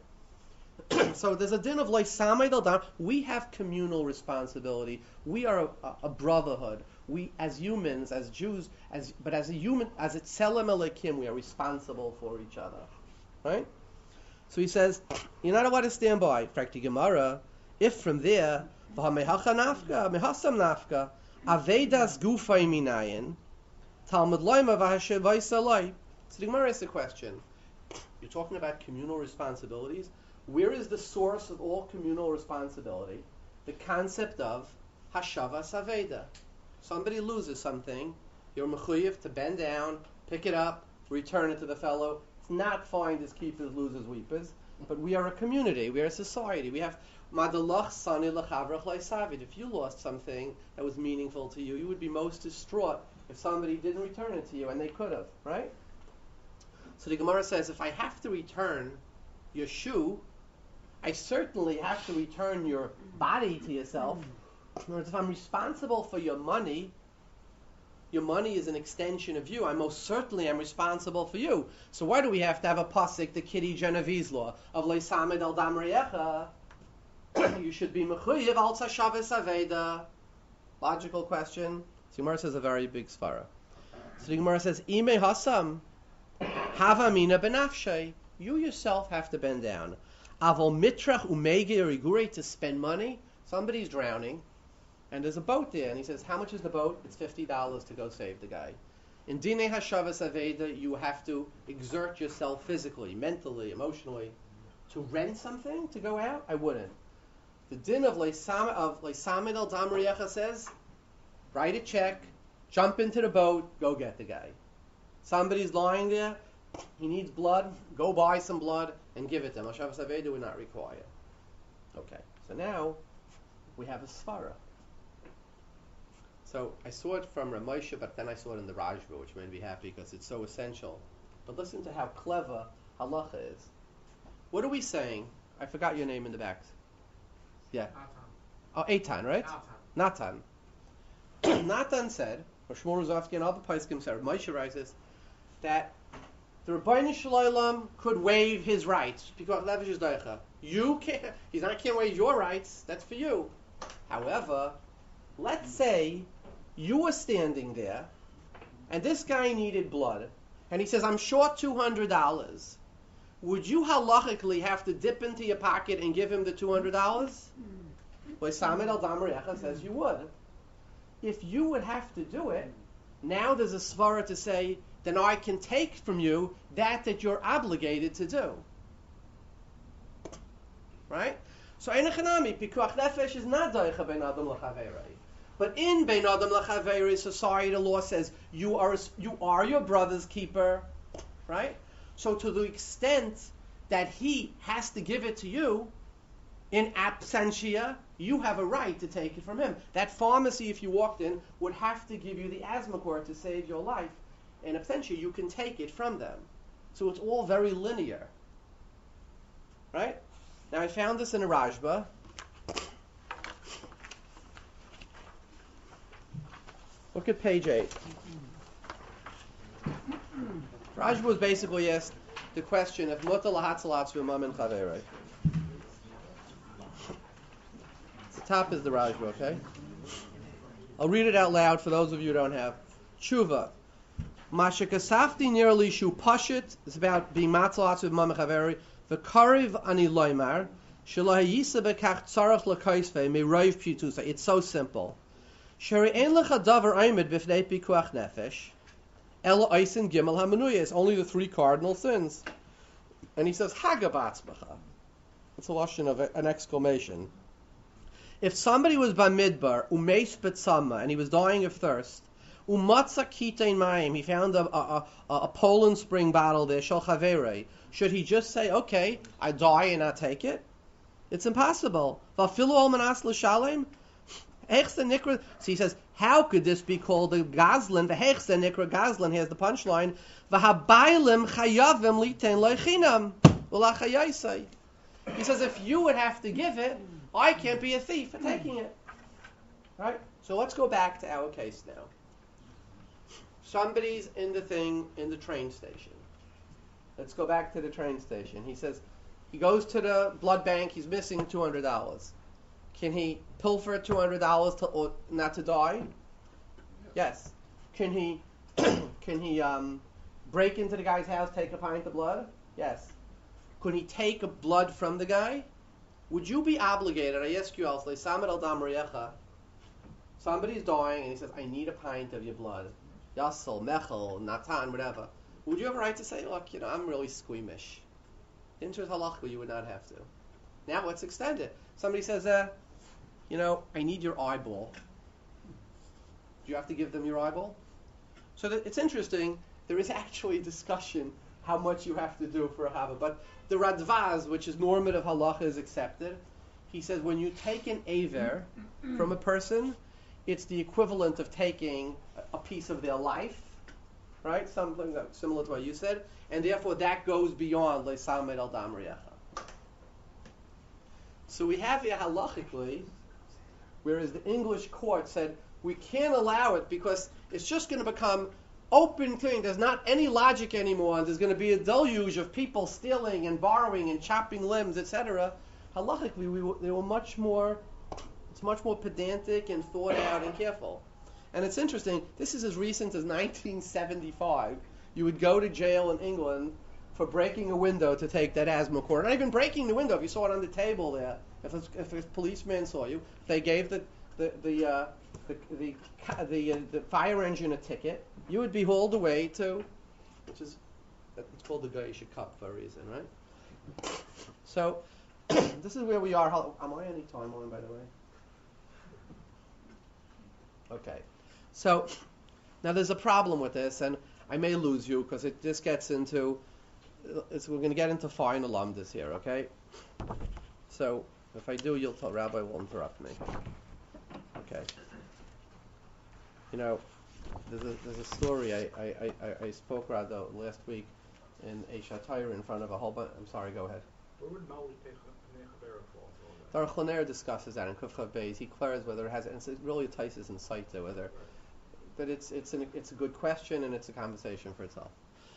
So there's a din of leisamay del dam. We have communal responsibility. We are a brotherhood. We, as humans, as Jews, as a human, as a tzelem elokim, we are responsible for each other, right? So he says, you're not allowed to stand by. Frakti Gemara, if from there, v'hamehacha nafka, mehasam nafka, avedas gufay minayin, talmud loima v'hashavaysalai. So the Gemara asks a question. You're talking about communal responsibilities. Where is the source of all communal responsibility? The concept of hashava saveda. Somebody loses something, you're mechuyev to bend down, pick it up, return it to the fellow. It's not finders keepers, losers weepers, but we are a community, we are a society. We have madalach sani lachavrach leisavid. If you lost something that was meaningful to you, you would be most distraught if somebody didn't return it to you, and they could have, right? So the Gemara says, if I have to return your shoe, I certainly have to return your body to yourself. In other words, if I'm responsible for your money is an extension of you. I most certainly am responsible for you. So why do we have to have a pasuk, the Kitty Genovese law of leisamed al dam reyecha? You should be mechuyev al tashavas aveda. Logical question. So Gemara says a very big svara. So the Gemara says, Ime hasam hava mina benafshay. You yourself have to bend down. Avol mitrach umege rigure, to spend money. Somebody's drowning, and there's a boat there, and he says, how much is the boat? It's $50 to go save the guy. In Dinei Hashavas Aveda, you have to exert yourself physically, mentally, emotionally. To rent something, to go out? I wouldn't. The din of Leisamed al Dam Reyecha says, write a check, jump into the boat, go get the guy. Somebody's lying there, he needs blood, go buy some blood and give it to him. Hashavas Aveda would not require. Okay, so now we have a svara. So I saw it from Ramosha, but then I saw it in the Rajva, which made me happy because it's so essential. But listen to how clever halacha is. What are we saying? I forgot your name in the back. Yeah. Oh, Eitan, right? Natan. Natan said, or Shmuel Rozovsky and all the Paiskim said, Moshe writes this, that the Rebbeinu Shalom could waive his rights because Levish is Daicha. You can't. Can't waive your rights. That's for you. However, let's say you were standing there, and this guy needed blood, and he says, I'm short $200. Would you halachically have to dip into your pocket and give him the $200? Well, Samed al-Dam Recha says you would. If you would have to do it, now there's a svara to say, then I can take from you that you're obligated to do. Right? So Ein Chanami, Pikuach Nefesh is not Daicha Ben Adam L'Chaverei. But in Ben Adam L'Chaverei, society law says you are your brother's keeper. Right? So to the extent that he has to give it to you, in absentia, you have a right to take it from him. That pharmacy, if you walked in, would have to give you the Asmacor to save your life. In absentia, you can take it from them. So it's all very linear. Right? Now I found this in a Rajba. Look at page 8. Rajba was basically asked the question of Muta lahatzalatz v'mam and chaverei. The top is the Rajba, okay? I'll read it out loud for those of you who don't have. Tshuva. Mashakasafti nearly shu pashit is about being matzalatz v'mam and chaverei. V'kariv ani loymar shelo hayisa bekach tzarach l'kaisvei meroiv pitusa. It's so simple. Sheri ein lecha davar oimid b'fnei pikuach nefesh. Ela Eisen Gimel HaManuyas, only the 3 cardinal sins. And he says, Hagabatzmacha. It's a lashon of an exclamation. If somebody was Bamidbar, Umeis B'tzama, and he was dying of thirst, Umatza Kitein Mayim, he found a Poland Spring bottle there, Shal Chaverei, should he just say, okay, I die and I take it? It's impossible. Vafilu al manas l'shalem? So he says, how could this be called a gazlan? The hechse nikra gazlan has the punchline. V'habaylim chayavim litein loichinam v'lachayaisai. He says, if you would have to give it, I can't be a thief for taking it. Right? So let's go back to our case now. Somebody's in the train station. Let's go back to the train station. He says, he goes to the blood bank. He's missing $200. Can he pilfer $200 or not to die? Yes. Can he break into the guy's house, take a pint of blood? Yes. Could he take blood from the guy? Would you be obligated? I ask you also, Samed al-Dam Recha. Somebody's dying and he says, I need a pint of your blood. Yassel, Mechel, Natan, whatever. Would you have a right to say, look, I'm really squeamish? Inter halachah, you would not have to. Now let's extend it. Somebody says, I need your eyeball. Do you have to give them your eyeball? So it's interesting. There is actually a discussion how much you have to do for a hava. But the Radvaz, which is normative halacha, is accepted. He says when you take an aver from a person, it's the equivalent of taking a piece of their life, right? Something that's similar to what you said. And therefore that goes beyond Leisamed al Dam Recha. So we have here halachically, whereas the English court said, we can't allow it because it's just going to become open, clean. There's not any logic anymore. And there's going to be a deluge of people stealing and borrowing and chopping limbs, etc. Halachically, they were much more pedantic and thought out and careful. And it's interesting, this is as recent as 1975. You would go to jail in England for breaking a window to take that Asmacor. Not even breaking the window, if you saw it on the table there. If a policeman saw you, they gave the fire engine a ticket, you would be hauled away to, it's called the Geisha Cup for a reason, right? So, this is where we are. Am I any time on, by the way? Okay. So, now there's a problem with this, and I may lose you because this gets into, we're going to get into fine alumnus here, okay? So, if I do, you'll tell Rabbi will interrupt me. Okay. There's a story I spoke rather last week in a Shatayr in front of a whole bunch. I'm sorry, go ahead. Where would Mali Nechavera fall? Darach Laner discusses that in Kufchav Beis. He clarifies whether it has, and it really ties in sight to whether, but it's a good question and it's a conversation for itself.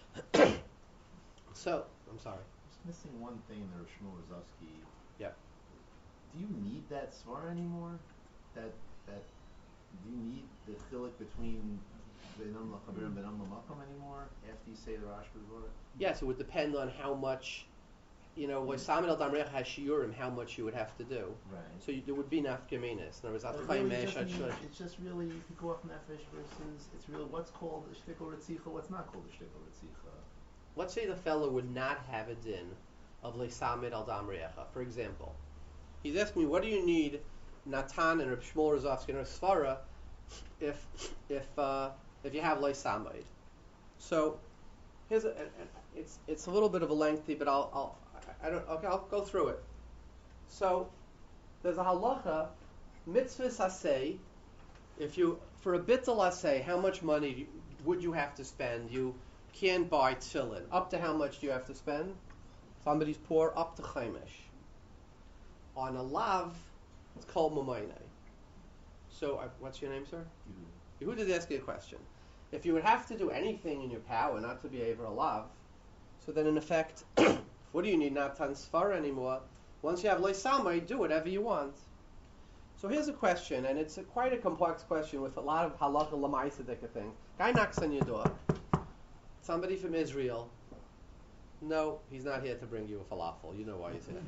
So, I'm sorry. Just missing one thing there, Shmuel Rozovsky. Yeah. Do you need that svar anymore? That do you need the chiluk between Beinam L'Chaver and Beinam L'Makom anymore after you say the Rashba Dvorah? Yes, it would depend on how much, like Samid al Damreach has shiurim, how much you would have to do. Right. So there would be nafkaminas. In other words, It's just really pikuach nefesh versus it's really what's called a shtickle ritzicha, what's not called a shtickle ritzicha. Let's say the fellow would not have a din of leisamid al damrecha. For example, he's asking me, what do you need Natan and Reb Shmuel Rozovsky and Svara if you have leisamid? So it's a little bit of a lengthy, but I'll go through it. So there's a halacha, mitzvahs asay. If you for a bittul asay, how much money would you have to spend? You can't buy tefillin. Up to how much do you have to spend? Somebody's poor, up to chaimish. On a lav, it's called mamayne. So what's your name, sir? Yehuda is asking a question. If you would have to do anything in your power not to be able to lav, so then in effect, what do you need? Not tansfar anymore. Once you have leisamai, do whatever you want. So here's a question, and it's quite a complex question with a lot of halacha lamaisa thing. Guy knocks on your door. Somebody from Israel. No, he's not here to bring you a falafel. You know why he's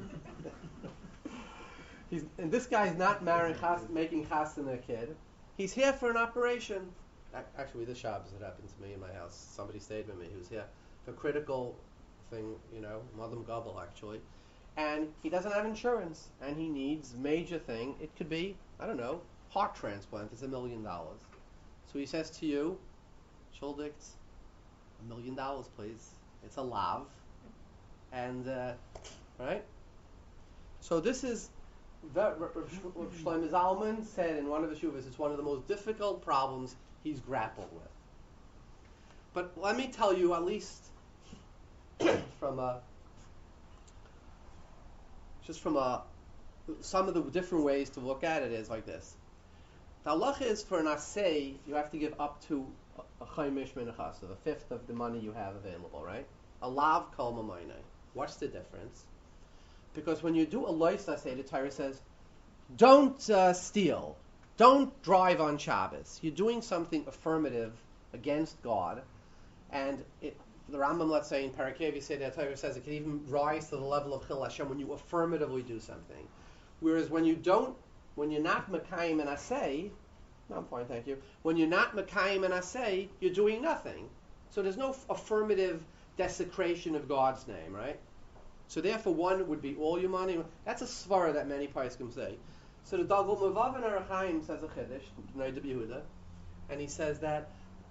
here. And this guy's not making chassan a kid. He's here for an operation. Actually, this Shabbos it happened to me in my house. Somebody stayed with me. He was here for critical thing, Madam Gabel actually. And he doesn't have insurance, and he needs major thing. It could be, heart transplant. It's $1 million. So he says to you, Schuldicks, $1 million, please. It's a lav, and right. So this is Shlomo Zalman said in one of the shuvas. It's one of the most difficult problems he's grappled with. But let me tell you, at least from some of the different ways to look at it is like this. The halacha is for an asay, you have to give up to a chaimish minachas, so the fifth of the money you have available, right? A lav kol mamayne. What's the difference? Because when you do a lois asay, the Torah says, don't steal, don't drive on Shabbos. You're doing something affirmative against God, and the Rambam, let's say in Parakev, you say that Torah says it can even rise to the level of Chil Hashem when you affirmatively do something. Whereas when you're not Mekayim and Asay, no, I'm fine, thank you. When you're not Mekayim and Asay, you're doing nothing. So there's no affirmative desecration of God's name, right? So therefore, one would be all your money. That's a svara that many poskim say. So the Dagul Mavav and Arachaim says a chiddush, Noid Yehuda, and he says that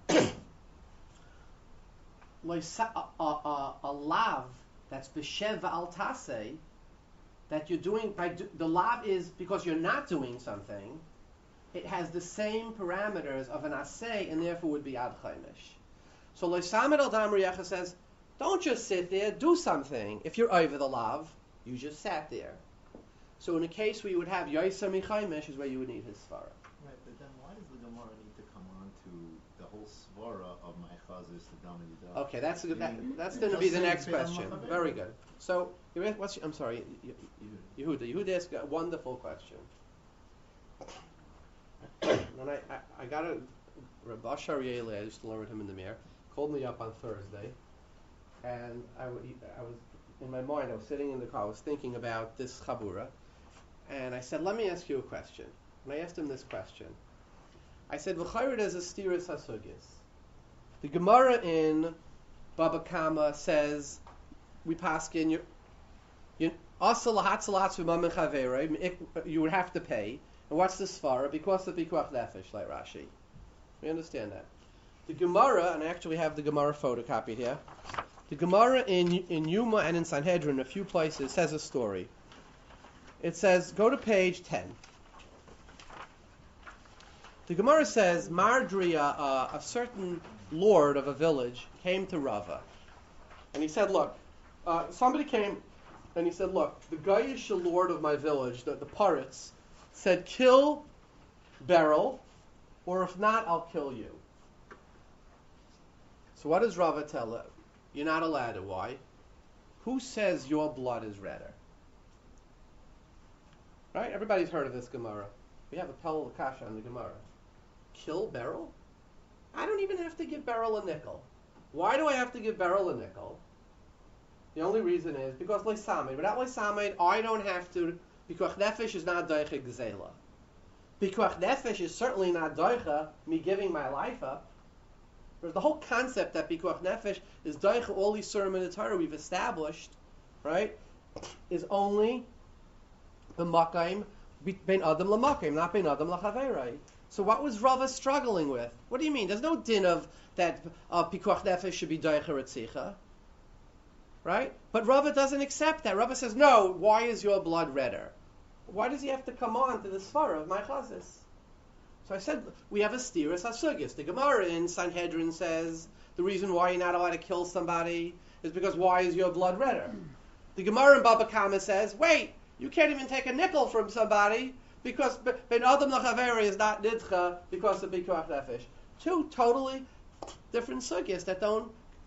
a lav that's b'sheva al taseh, that you're doing the lav is because you're not doing something. It has the same parameters of an aseh, and therefore would be ad chaimish. So Loisamed al Dam Riyacha says, don't just sit there, do something. If you're over the lav, you just sat there. So in a case where you would have Yoisa Michaimish is where you would need his svara. Right, but then why does the Gemara need to come on to the whole svara of my chazis to Damadidah? Okay, that's going to be the next question. Very good. So, I'm sorry, Yehuda. Yehuda asked a wonderful question. And I got a Rav Ashar Yele, I used to learn with him in the Mir, called me up on Thursday, and I was in my mind, I was sitting in the car, I was thinking about this Chabura, and I said, let me ask you a question. And I asked him this question. I said, V'chayr there's a stiras hasugis. The Gemara in Baba Kama says, we paskin, you would have to pay. And what's the svara? Because of Pikuach Nefesh, like Rashi. We understand that. The Gemara, and I actually have the Gemara photocopied here. The Gemara in Yuma and in Sanhedrin, a few places, says a story. It says, go to page 10. The Gemara says, Mardria, a certain lord of a village, came to Rava. And he said, look, somebody came, and he said, look, the Gayish lord of my village, the Paritz, said, kill Beryl, or if not, I'll kill you. So what does Rava tell him? You're not allowed to. Why? Who says your blood is redder? Right? Everybody's heard of this Gemara. We have a Pel Kasha on the Gemara. kill Beryl? I don't even have to give Beryl a nickel. Why do I have to give Beryl a nickel? The only reason is because Leisamid. Without Leisamid, I don't have to. Pikuach Nefesh is not doicha gzela. Pikuach Nefesh is certainly not doicha me giving my life up. There's the whole concept that Pikuach Nefesh is doicha all these Surim in the Torah we've established, right, is only b'makayim ben adam l'makayim, not ben adam l'chaverai. So what was Rava struggling with? What do you mean? There's no din of that Pikuach Nefesh should be doicha retzicha. Right? But Rava doesn't accept that. Rava says, no, why is your blood redder? Why does he have to come on to the svara of my chazis? So I said, we have a stiras hasugis. The Gemara in Sanhedrin says, the reason why you're not allowed to kill somebody is because why is your blood redder? The Gemara in Baba Kama says, wait, you can't even take a nickel from somebody because Ben Adam Lachaveri is not nidcha because of Pikuach Nefesh. Two totally different sugis that don't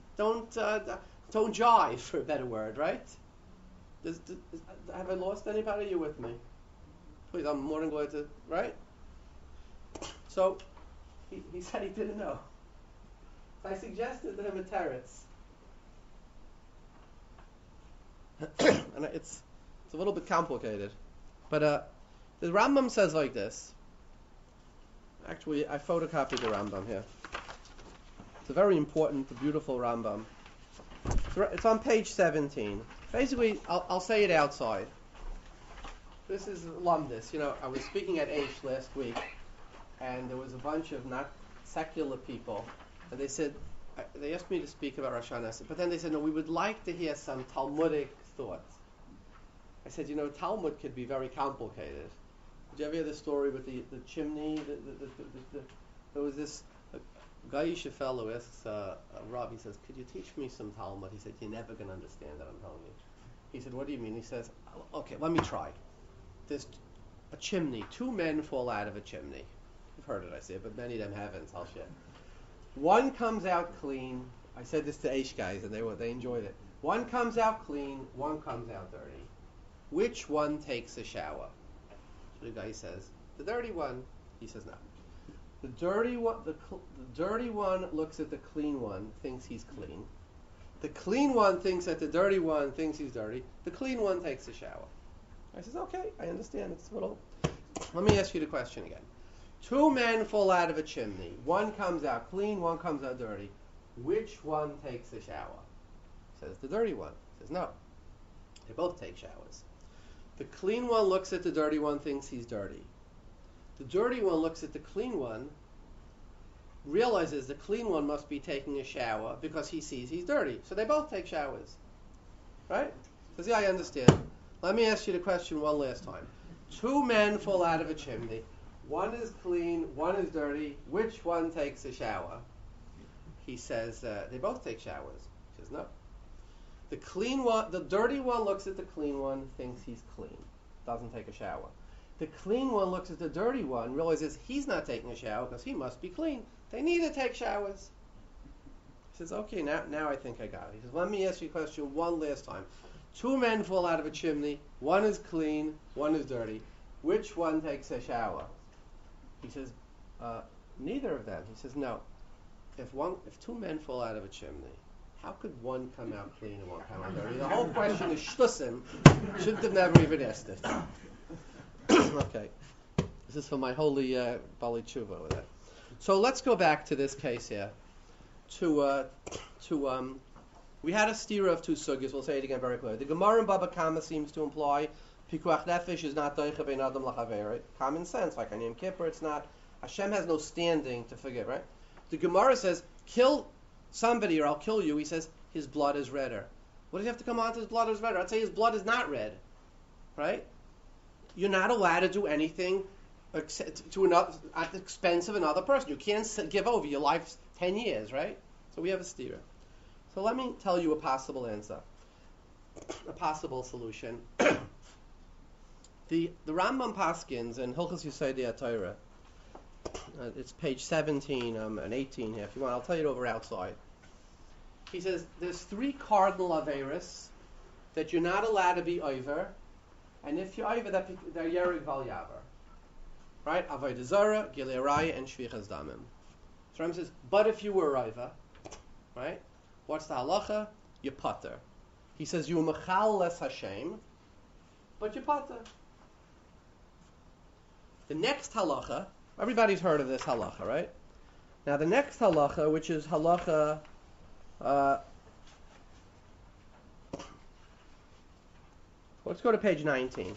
jive, for a better word, right? Have I lost anybody? You with me? Please, I'm more than glad to, right? So, he said he didn't know. So I suggested to him a teretz. And it's a little bit complicated. But the Rambam says like this. Actually, I photocopied the Rambam here. It's a very important, beautiful Rambam. It's on page 17. Basically, I'll say it outside. This is Lumdis. You know, I was speaking at Aish last week, and there was a bunch of not secular people, and they said, they asked me to speak about Rosh Hashanah, but then they said, no, we would like to hear some Talmudic thoughts. I said, you know, Talmud could be very complicated. Did you ever hear the story with the chimney? There was this Gaisha fellow asks Rob, he says, could you teach me some Talmud? He said, you're never going to understand that, I'm telling you. He said, what do you mean? He says, okay, let me try. There's a chimney. Two men fall out of a chimney. You've heard it, I say, but many of them haven't, I'll share. One comes out clean. I said this to Aish guys, and they enjoyed it. One comes out clean, one comes out dirty. Which one takes a shower? So the guy says, the dirty one. He says, no. The dirty one looks at the clean one, thinks he's clean. The clean one thinks that the dirty one thinks he's dirty. The clean one takes a shower. I says, okay, I understand. It's a little. Let me ask you the question again. Two men fall out of a chimney. One comes out clean, one comes out dirty. Which one takes a shower? Says the dirty one. Says no. They both take showers. The clean one looks at the dirty one, thinks he's dirty. The dirty one looks at the clean one, realizes the clean one must be taking a shower because he sees he's dirty. So they both take showers. Right? Says, yeah, I understand. Let me ask you the question one last time. Two men fall out of a chimney. One is clean, one is dirty. Which one takes a shower? He says, they both take showers. He says, no. The clean one, the dirty one looks at the clean one, thinks he's clean, doesn't take a shower. The clean one looks at the dirty one, realizes he's not taking a shower because he must be clean. They need to take showers. He says, okay, now I think I got it. He says, let me ask you a question one last time. Two men fall out of a chimney. One is clean, one is dirty. Which one takes a shower? He says, neither of them. He says, no. If two men fall out of a chimney, how could one come out clean and one come out dirty? The whole question is shtusim. Shouldn't have never even asked it. Okay. This is for my holy Bali Tshuva with that. So let's go back to this case here. We had a stira of two sugis. We'll say it again very clearly. The Gemara in Baba Kama seems to imply Pikuach Nefesh is not doicha bein adam lachaveri. Common sense, like on Yom Kippur, it's not. Hashem has no standing to forgive, right? The Gemara says, kill somebody or I'll kill you. He says, his blood is redder. What does he have to come on to his blood is redder? I'd say his blood is not red, right? You're not allowed to do anything at the expense of another person. You can't give over your life's 10 years, right? So we have a stira. So let me tell you a possible answer, a possible solution. The Rambam Paskins in Hilchos Yesodei Torah, it's page 17 and 18 here. If you want, I'll tell you it over outside. He says there's 3 cardinal averis that you're not allowed to be over, and if you're over, they're yerig val yaver. Right? Avodah Zarah, Gilei Arayah, and Shvichas Damim. So Ram says, but if you were Raiva, right? What's the halacha? You pater. He says, you mechal les Hashem, but you pater. The next halacha, everybody's heard of this halacha, right? Now the next halacha, which is halacha, let's go to page 19.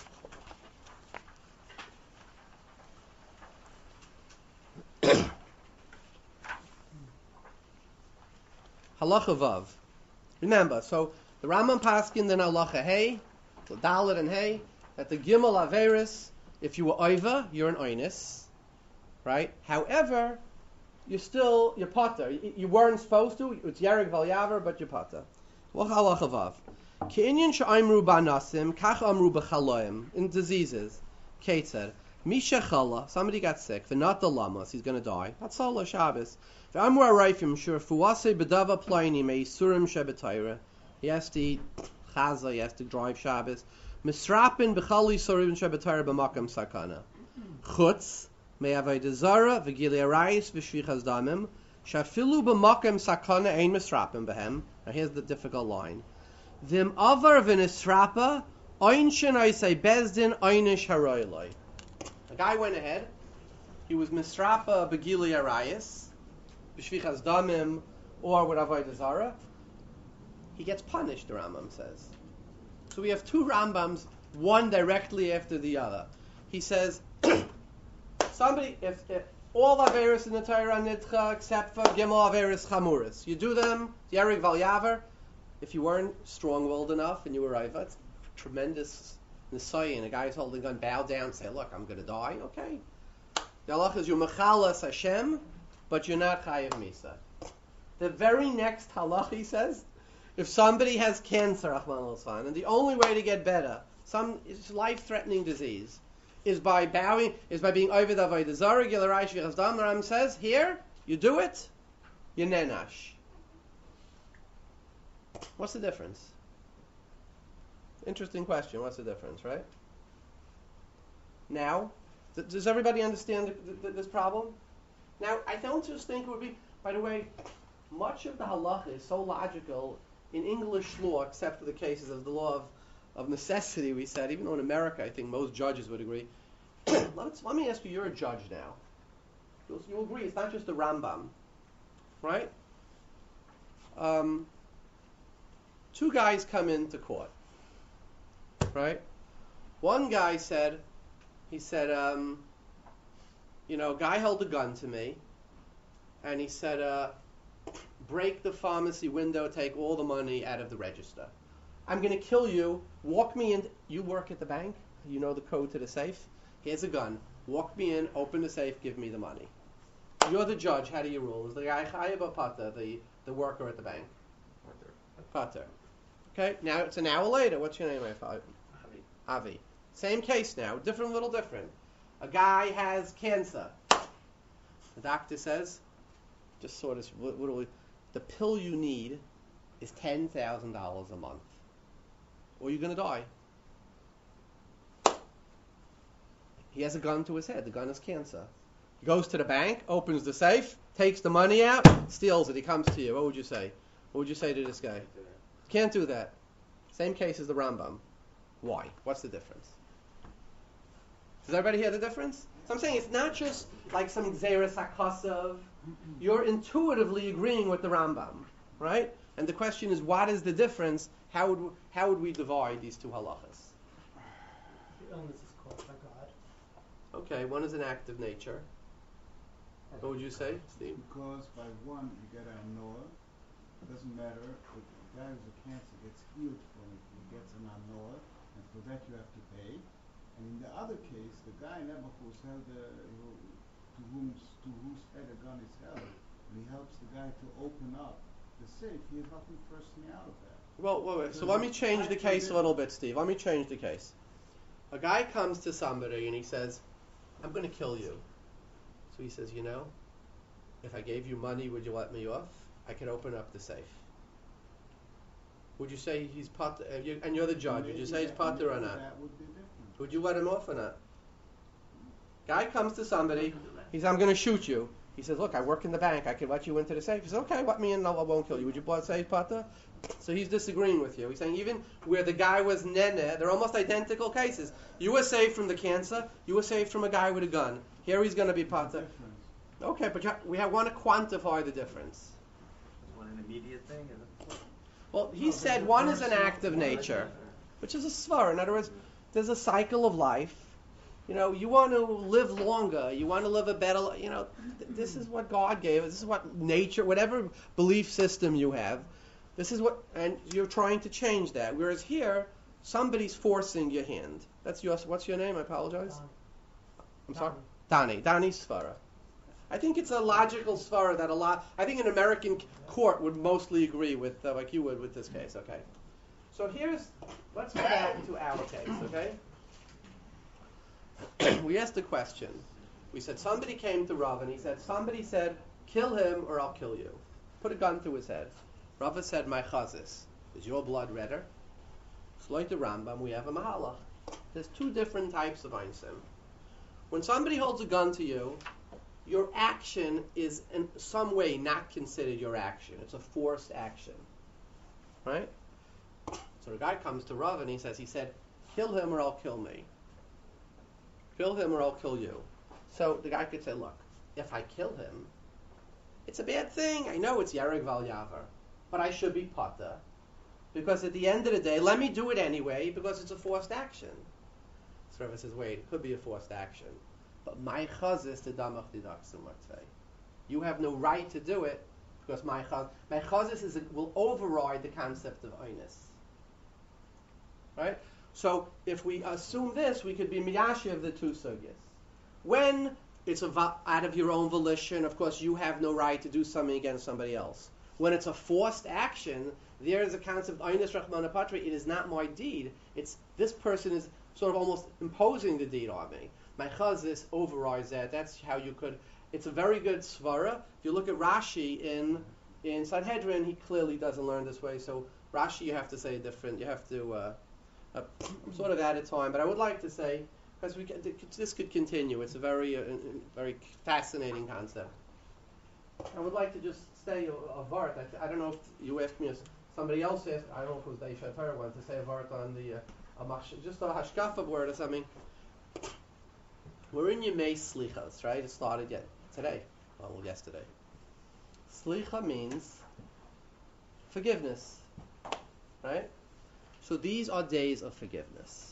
Halacha Vav. Remember, so the Rambam paskin then halacha Hey, the Dalet and Hey, that the Gimel Averis, if you were Oiva, you're an Oinis, right? However, you're pater. You weren't supposed to. It's Yerek Val Yaver, but you're pater. What halacha Vav? Ke'inyan she'amru ba'nasim, kach amru b'chaloim. In diseases, Kate said, Misha chala, somebody got sick, v'nat the lamas, he's going to die. That's all Shabbos. V'amru arayfim, shur fuwase b'dava ploini me'isurim shebetayra. He has to eat chaza, he has to drive Shabbos. Misrapin b'chali surim shebetayra b'makam sakana. Chutz, me'avodah zara, v'gilei arayis v'shvichas damim, shafilu b'makam sakana ein misrapin b'hem. Now here's the difficult line. V'im avar v'nisrapa, oinshin oisei bezdin oinish haroiloi. A guy went ahead, he was misrapa begili arayis, b'shvichas damim, or with avodah zara. He gets punished, the Rambam says. So we have two Rambams, one directly after the other. He says, somebody, if all averis in the Torah are nidcha except for gimel averis chamuris, you do them, Yerek Val Yaver. If you weren't strong-willed enough and you were Raiva, it's tremendous Nisayin, a guy's holding a gun, bow down, say, look, I'm going to die, okay. The halacha is you're mechalas Hashem, but you're not chayiv misa. The very next halacha, he says, if somebody has cancer, and the only way to get better, some life-threatening disease, is by being over the avodah zarah, gilei arayis v'shvichas damim. The Ram says, here, you do it, you nenash. What's the difference? Interesting question. What's the difference, right? Now, does everybody understand this problem? Now, I don't just think it would be, by the way, much of the halacha is so logical in English law, except for the cases of the law of necessity, we said, even though in America I think most judges would agree. Let me ask you, you're a judge now. You'll agree, it's not just the Rambam, right? Two guys come into court, right? One guy said, a guy held a gun to me, and he said, break the pharmacy window, take all the money out of the register. I'm going to kill you. Walk me in. You work at the bank. You know the code to the safe. Here's a gun. Walk me in, open the safe, give me the money. You're the judge. How do you rule? Is the guy chayiv or pater, the worker at the bank? Pater. Okay, now it's an hour later. What's your name, Avi. Same case now, little different. A guy has cancer. The doctor says, just sort of, the pill you need is $10,000 a month, or you're going to die. He has a gun to his head. The gun is cancer. He goes to the bank, opens the safe, takes the money out, steals it. He comes to you. What would you say? What would you say to this guy? Can't do that. Same case as the Rambam. Why? What's the difference? Does everybody hear the difference? So I'm saying it's not just like some Xeris HaKasav. You're intuitively agreeing with the Rambam, right? And the question is, what is the difference? How would we divide these two halachas? The illness is caused by God. Okay, one is an act of nature. What would you say, Steve? Because by one you get a Noah. It doesn't matter. If the guy who's a cancer gets healed from it, he gets an Noah, and for that you have to pay. And in the other case, the guy never who's held to whose head a gun is held, and he helps the guy to open up the safe. He is helping personally out of that. Well, wait. So let me change the case a little bit, Steve. Let me change the case. A guy comes to somebody and he says, "I'm going to kill you." So he says, if I gave you money, would you let me off? I could open up the safe. Would you say he's pater? And you're the judge. Would you say he's pater or not? That would be different. Would you let him off or not? Guy comes to somebody, he says, I'm going to shoot you. He says, look, I work in the bank. I can let you into the safe. He says, okay, let me in. No, I won't kill you. Would you blood safe, Pata? So he's disagreeing with you. He's saying even where the guy was nene, they're almost identical cases. You were saved from the cancer. You were saved from a guy with a gun. Here he's going to be Pata. Okay, but we want to quantify the difference. Is one an immediate thing? Well, he said one is an act of nature, which is a svar. In other words, there's a cycle of life. You know, you want to live longer. You want to live a better life. You know, this is what God gave us. This is what nature, whatever belief system you have, this is what, and you're trying to change that. Whereas here, somebody's forcing your hand. That's yours. What's your name? I apologize. I'm sorry? Dani Svara. I think it's a logical svara that I think an American court would mostly agree with, like you would with this case, okay? So let's go back to our case, okay? We asked a question. We said somebody came to Rav and somebody said, kill him or I'll kill you. Put a gun to his head. Rav said, my chazis, is your blood redder? Sloit the Rambam, we have a mahalach. There's two different types of einsim. When somebody holds a gun to you, your action is in some way not considered your action. It's a forced action. Right? So the guy comes to Rav and he said, kill him or I'll kill me. Kill him or I'll kill you. So the guy could say, look, if I kill him, it's a bad thing. I know it's Yareg Val Yavar, but I should be Pata. Because at the end of the day, let me do it anyway because it's a forced action. So Rav says, wait, it could be a forced action. But my chazis to damach didaksim matzvei. You have no right to do it because my chazis will override the concept of oinus. Right? So if we assume this, we could be miyashi of the two sugyas. When it's out of your own volition, of course, you have no right to do something against somebody else. When it's a forced action, there is a concept of oinus rachmana patri. It is not my deed. It's this person is sort of almost imposing the deed on me. My chazis overrides that. That's how you could. It's a very good svara. If you look at Rashi in Sanhedrin, he clearly doesn't learn this way. So Rashi, you have to say different. You have to. I'm sort of out of time, but I would like to say because this could continue. It's a very very fascinating concept. I would like to just say a vart. I don't know if you asked me, or somebody else asked. I don't know if it was Deisha Torah wanted to say a vart on just a hashkafa word or something. We're in Yemei Slichas, right? It started today. Well, yesterday. Slicha means forgiveness, right? So these are days of forgiveness,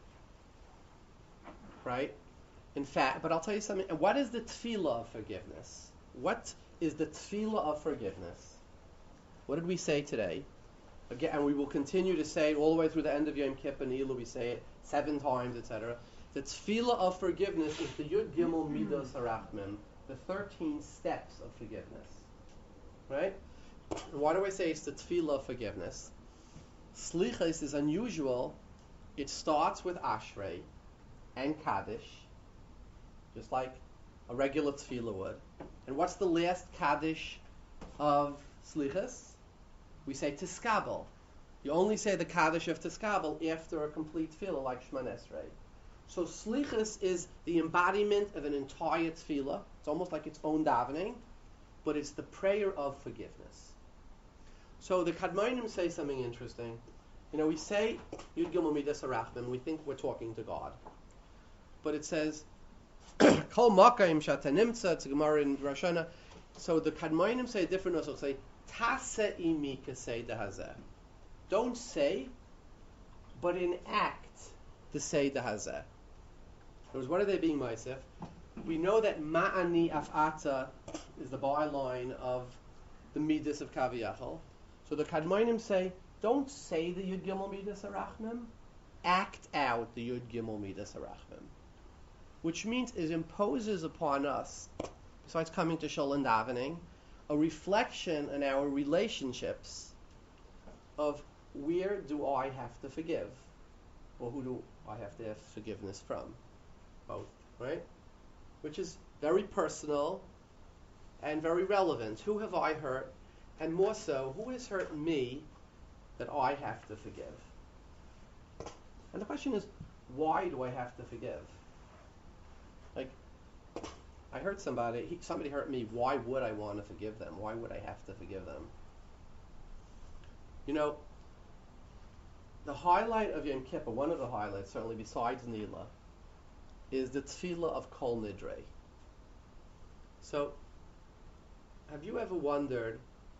right? In fact, but I'll tell you something. What is the tefillah of forgiveness? What is the tefillah of forgiveness? What did we say today? Again, and we will continue to say it all the way through the end of Yom Kippur and Elul. We say it 7 times, etc. The tefillah of forgiveness is the Yud Gimel Midos Harachmim, the 13 steps of forgiveness. Right? And why do I say it's the tefillah of forgiveness? Slichas is unusual. It starts with Ashrei and Kaddish, just like a regular tefillah would. And what's the last Kaddish of Slichas? We say Tiskabel. You only say the Kaddish of Tiskabel after a complete tefillah like Shemon Esrei. So Slichas is the embodiment of an entire tefillah. It's almost like its own davening, but it's the prayer of forgiveness. So the Kadmonim say something interesting. You know, we say Yud Gimel Midas Harachmim, we think we're talking to God. But it says, Kol Makayim Shata Nimtza, it's a Gemara in Rosh Hashanah. So the Kadmonim say a different nusach, say, Tase imi kasei dehazeh. Don't say, but enact the say dehazeh. What are they being ma'asef? We know that ma'ani af'ata is the byline of the midas of kaviyachal. So the Kadmonim say, don't say the Yud Gimel Midas Harachmim, act out the Yud Gimel Midas Harachmim. Which means it imposes upon us, besides coming to Shul and davening, a reflection in our relationships of where do I have to forgive? Or who do I have to have forgiveness from? Both, right? Which is very personal and very relevant. Who have I hurt? And more so, who has hurt me that I have to forgive? And the question is, why do I have to forgive? Like, I hurt somebody, somebody hurt me, why would I want to forgive them? Why would I have to forgive them? You know, the highlight of Yom Kippur, one of the highlights, certainly besides Nila, is the tefillah of Kol Nidre. So, have you ever wondered,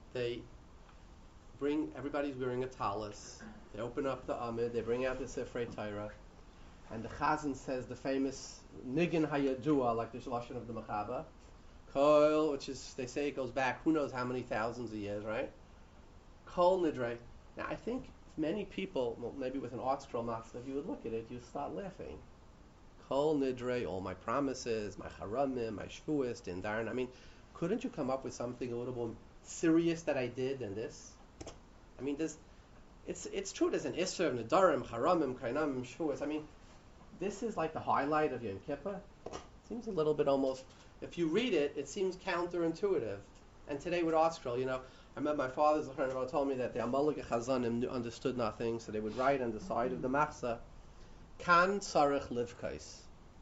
everybody's wearing a talis, they open up the Amid, they bring out the Sifrei Torah, and the Chazan says the famous Nigun Hayadua, like the Lashon of the Mechaba, Kol, which is, they say it goes back who knows how many thousands of years, right? Kol Nidre. Now, I think many people, well, maybe with an art scroll master, if you would look at it, you'd start laughing. Kol Nidre, all my promises, my Haramim, my Shvuas, Dindaran. I mean, couldn't you come up with something a little more serious that I did than this? I mean, it's true, there's an Isser, Nidarim, Haramim, Kainamim, Shvuas. I mean, this is like the highlight of Yom Kippur. It seems a little bit almost, if you read it, it seems counterintuitive. And today with art scroll, you know, I remember my father's Zechron told me that the Amalek Chazanim understood nothing, so they would write on the side of the machzah, Kan Sarich Livkais.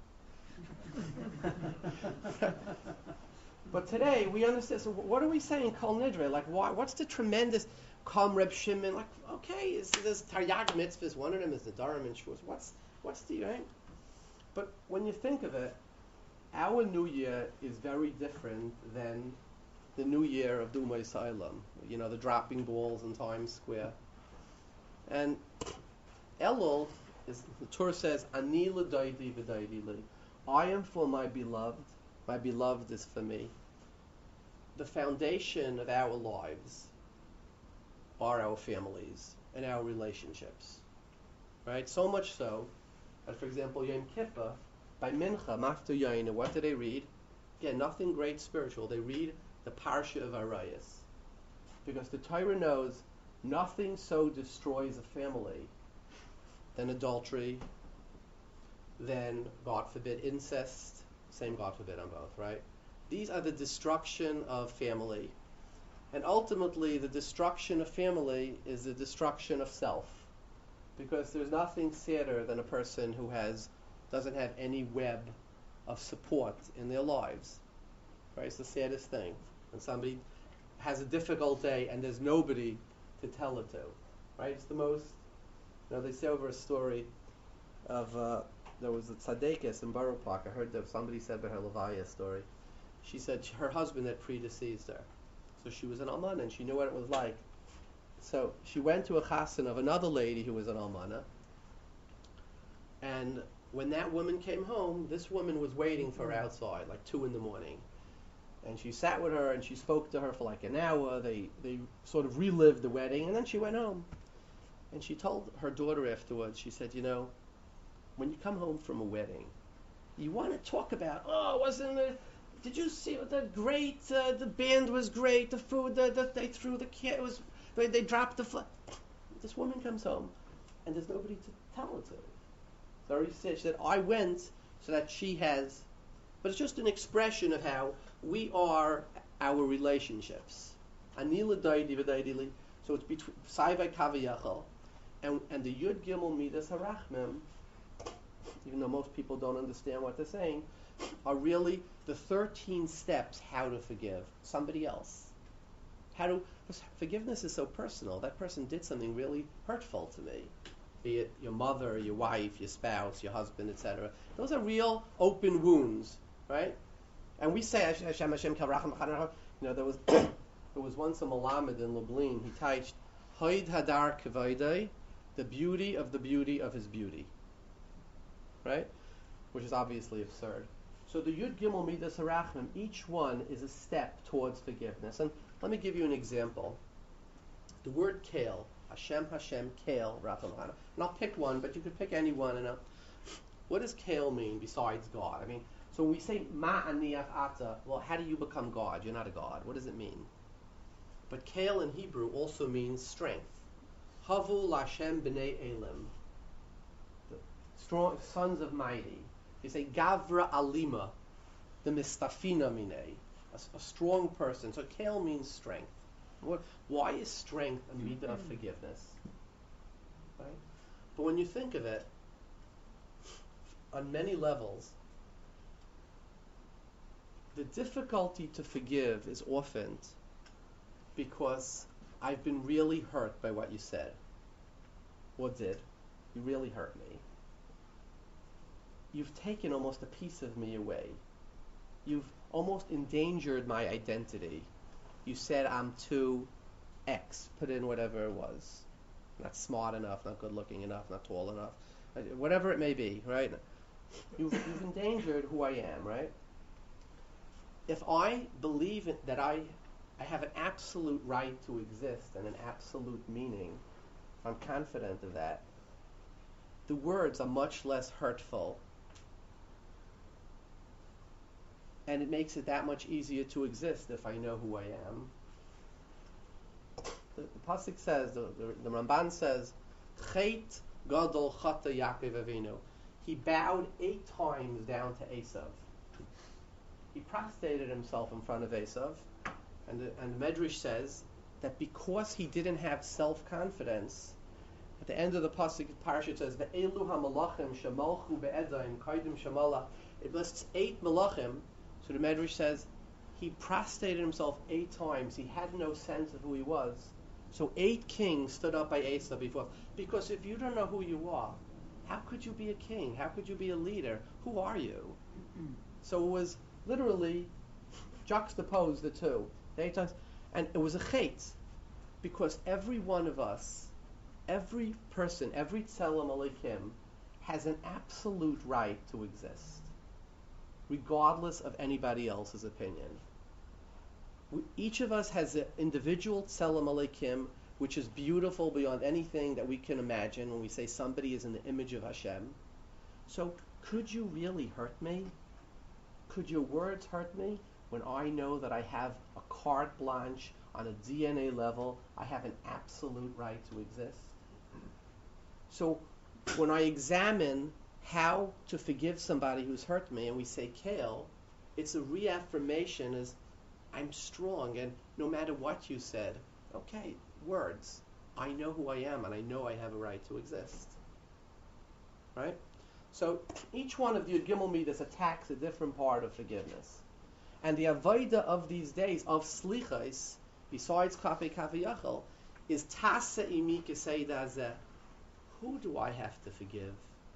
But today we understand. So what are we saying, Kol Nidre? Like, what's the tremendous Kam Reb Shimon? Like, okay, there's Taryag mitzvahs. One of them is the Darim and Shavuos. What's the right? But when you think of it, our New Year is very different than the New Year of Dumay Yisraelim. You know, the dropping balls in Times Square. And Elul is, the Torah says, Ani l'daidi v'daidi li. I am for my beloved is for me. The foundation of our lives are our families and our relationships. Right? So much so that, for example, Yom Kippur, by Mincha, Maftu Yain, what do they read? Again, nothing great spiritual. They read the Parsha of Arayos. Because the Torah knows nothing so destroys a family than adultery, than, God forbid, incest. Same God forbid on both, right? These are the destruction of family. And ultimately, the destruction of family is the destruction of self. Because there's nothing sadder than a person who doesn't have any web of support in their lives. Right? It's the saddest thing. When somebody has a difficult day and there's nobody to tell it to. Right? It's the most, they say over a story of, there was a tzaddikus in Borough Park. I heard that somebody said about her Levaya story. She said her husband had predeceased her. So she was an almana and she knew what it was like. So she went to a chassan of another lady who was an almana. And when that woman came home, this woman was waiting for her outside, like 2 a.m. And she sat with her and she spoke to her for like an hour. They sort of relived the wedding and then she went home. And she told her daughter afterwards, she said, when you come home from a wedding, you want to talk about, did you see the great, the band was great, the food, they threw the kid, they dropped the flag. This woman comes home and there's nobody to tell her to. So she said that I went so that she has, but it's just an expression of how we are our relationships. Anila daidi v'daidili. So it's between Saivai Kaviyachal and the Yud Gimel Midas Harachmim, even though most people don't understand what they're saying, are really the 13 steps how to forgive somebody else. Forgiveness is so personal. That person did something really hurtful to me. Be it your mother, your wife, your spouse, your husband, etc. Those are real open wounds, right? And we say Hashem Hashem Kal Racham Chana. There was once a Malamed in Lublin. He taught Hoid Hadar Kavaydei, the beauty of his beauty, right? Which is obviously absurd. So the Yud Gimel Midas Harachmim, each one is a step towards forgiveness. And let me give you an example. The word kale, Hashem, kale, Racham Chana. And I'll pick one, but you could pick any one. What does kale mean besides God? I mean, so when we say ma'aniach ata, well, how do you become God? You're not a God. What does it mean? But kale in Hebrew also means strength. Havu Lashem b'nei elim, the strong sons of mighty. You say Gavra Alima, the Mistafina Minei, a strong person. So Kale means strength. Why is strength a midah of forgiveness? Right? But when you think of it, on many levels, The difficulty to forgive is often because I've been really hurt by what you said or did. You really hurt me. You've taken almost a piece of me away. You've almost endangered my identity. You said I'm too X, put in whatever it was. Not smart enough, not good looking enough, not tall enough, whatever it may be, right? You've endangered who I am, right? If I believe that I have an absolute right to exist and an absolute meaning, I'm confident of that, the words are much less hurtful. And it makes it that much easier to exist if I know who I am. The pasuk says, the Ramban says, Chet gadol chata Yaakov Avinu. He bowed 8 times down to Esav. He prostrated himself in front of Esav, and the Medrash says that because he didn't have self-confidence, at the end of the pasuk, Parashat says, "Ve'elu hamalachim shemalchu be'edaim kaidim shamala." It lists 8 malachim. So the Medrash says he prostrated himself 8 times. He had no sense of who he was. So 8 kings stood up by Esav before. Because if you don't know who you are, how could you be a king? How could you be a leader? Who are you? So it was literally juxtaposed the two. 8 times. And it was a chet. Because every one of us, every person, every tzelem aleichem, has an absolute right to exist, regardless of anybody else's opinion. Each of us has an individual tzelem aleichem, which is beautiful beyond anything that we can imagine when we say somebody is in the image of Hashem. So, could you really hurt me? Could your words hurt me when I know that I have a carte blanche on a DNA level? I have an absolute right to exist. So, when I examine how to forgive somebody who's hurt me, and we say kale, it's a reaffirmation as I'm strong, and no matter what you said, okay, words, I know who I am, and I know I have a right to exist. Right? So each one of the Yud Gimel Midas attacks a different part of forgiveness. And the avodah of these days, of slichos, besides kafei yachal, is tasa imi kesei dazeh. Who do I have to forgive?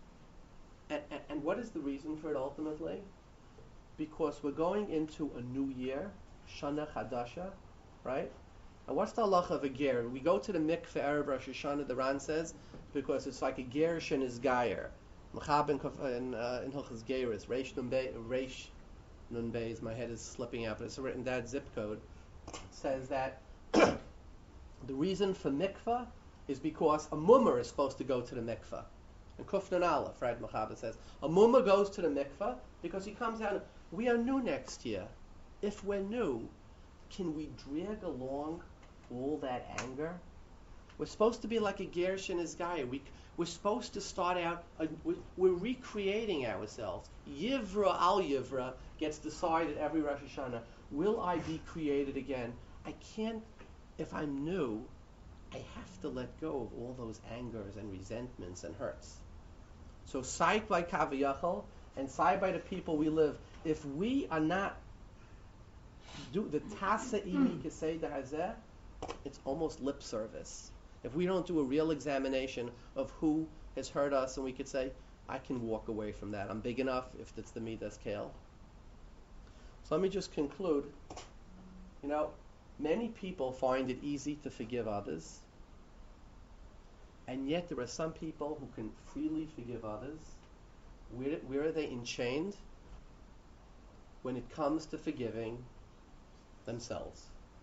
And what is the reason for it ultimately? Because we're going into a new year, Shana Chadasha, right? And what's the halacha of a ger? We go to the mikveh Erev Rosh Hashanah, the Ran says, because it's like a gerish and his gayer. Machab in Hilchas Geirus, Reish Nun Beis, my head is slipping out, but it's written that zip code, says that the reason for mikveh is because a mummer is supposed to go to the mikveh. And Kufnan Aleph, right, Machaba says, a mummer goes to the mikveh because he comes out, we are new next year. If we're new, can we drag along all that anger? We're supposed to be like a Gersh and his guy. We're supposed to start out, we're recreating ourselves. Yivra al Yivra gets decided every Rosh Hashanah. Will I be created again? I can't, if I'm new, I have to let go of all those angers and resentments and hurts. So, sight by Kaviyachal and sight by the people we live, if we are not do the Tasa Imi Keseda Hazeh, it's almost lip service. If we don't do a real examination of who has hurt us, and we could say, I can walk away from that. I'm big enough if it's the Midas Kale. So let me just conclude. You know, many people find it easy to forgive others, and yet there are some people who can freely forgive others. Where are they enchained? When it comes to forgiving themselves.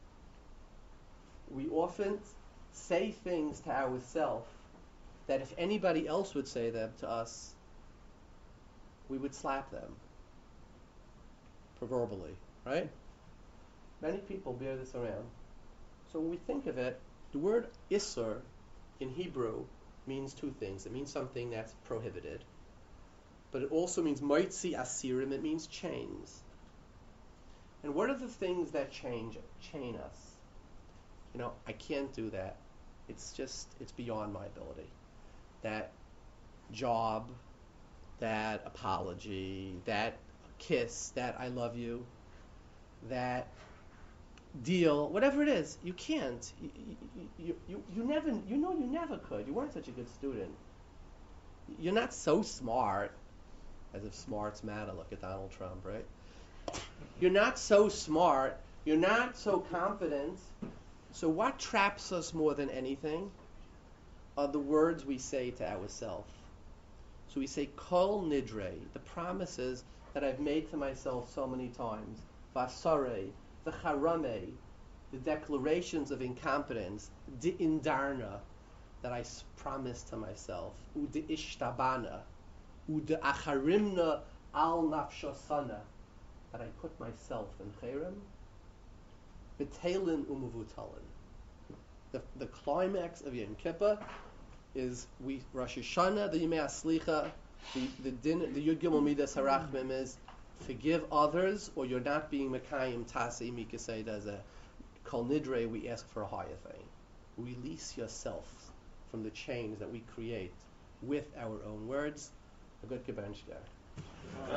We often say things to ourselves that if anybody else would say them to us, we would slap them. Proverbially, right? Many people bear this around. So when we think of it, the word isur in Hebrew means 2 things. It means something that's prohibited, but it also means moitzi asirim. It means chains. And what are the things that chain us? You know, I can't do that. It's beyond my ability. That job, that apology, that kiss, that I love you, that deal, whatever it is, you can't. You never could. You weren't such a good student. You're not so smart, as if smarts matter. Look at Donald Trump, right? You're not so smart. You're not so confident. So what traps us more than anything are the words we say to ourselves. So we say, Kol Nidre, the promises that I've made to myself so many times. Vasare, the Charame, the declarations of incompetence. De Indarna, that I promised to myself. Ude Ishtabana, Ude Acharimna al Nafshosana, that I put myself in Cherem. Betalin Umuvutalin. The climax of Yom Kippur is Rosh Hashanah, the Yemei Aslicha, the Yud Gimel Midas Harachmim is forgive others, or you're not being Mekayim Tasei Mikasei as a Kol Nidre. We ask for a higher thing. Release yourself from the chains that we create with our own words. A good Gebenshgar.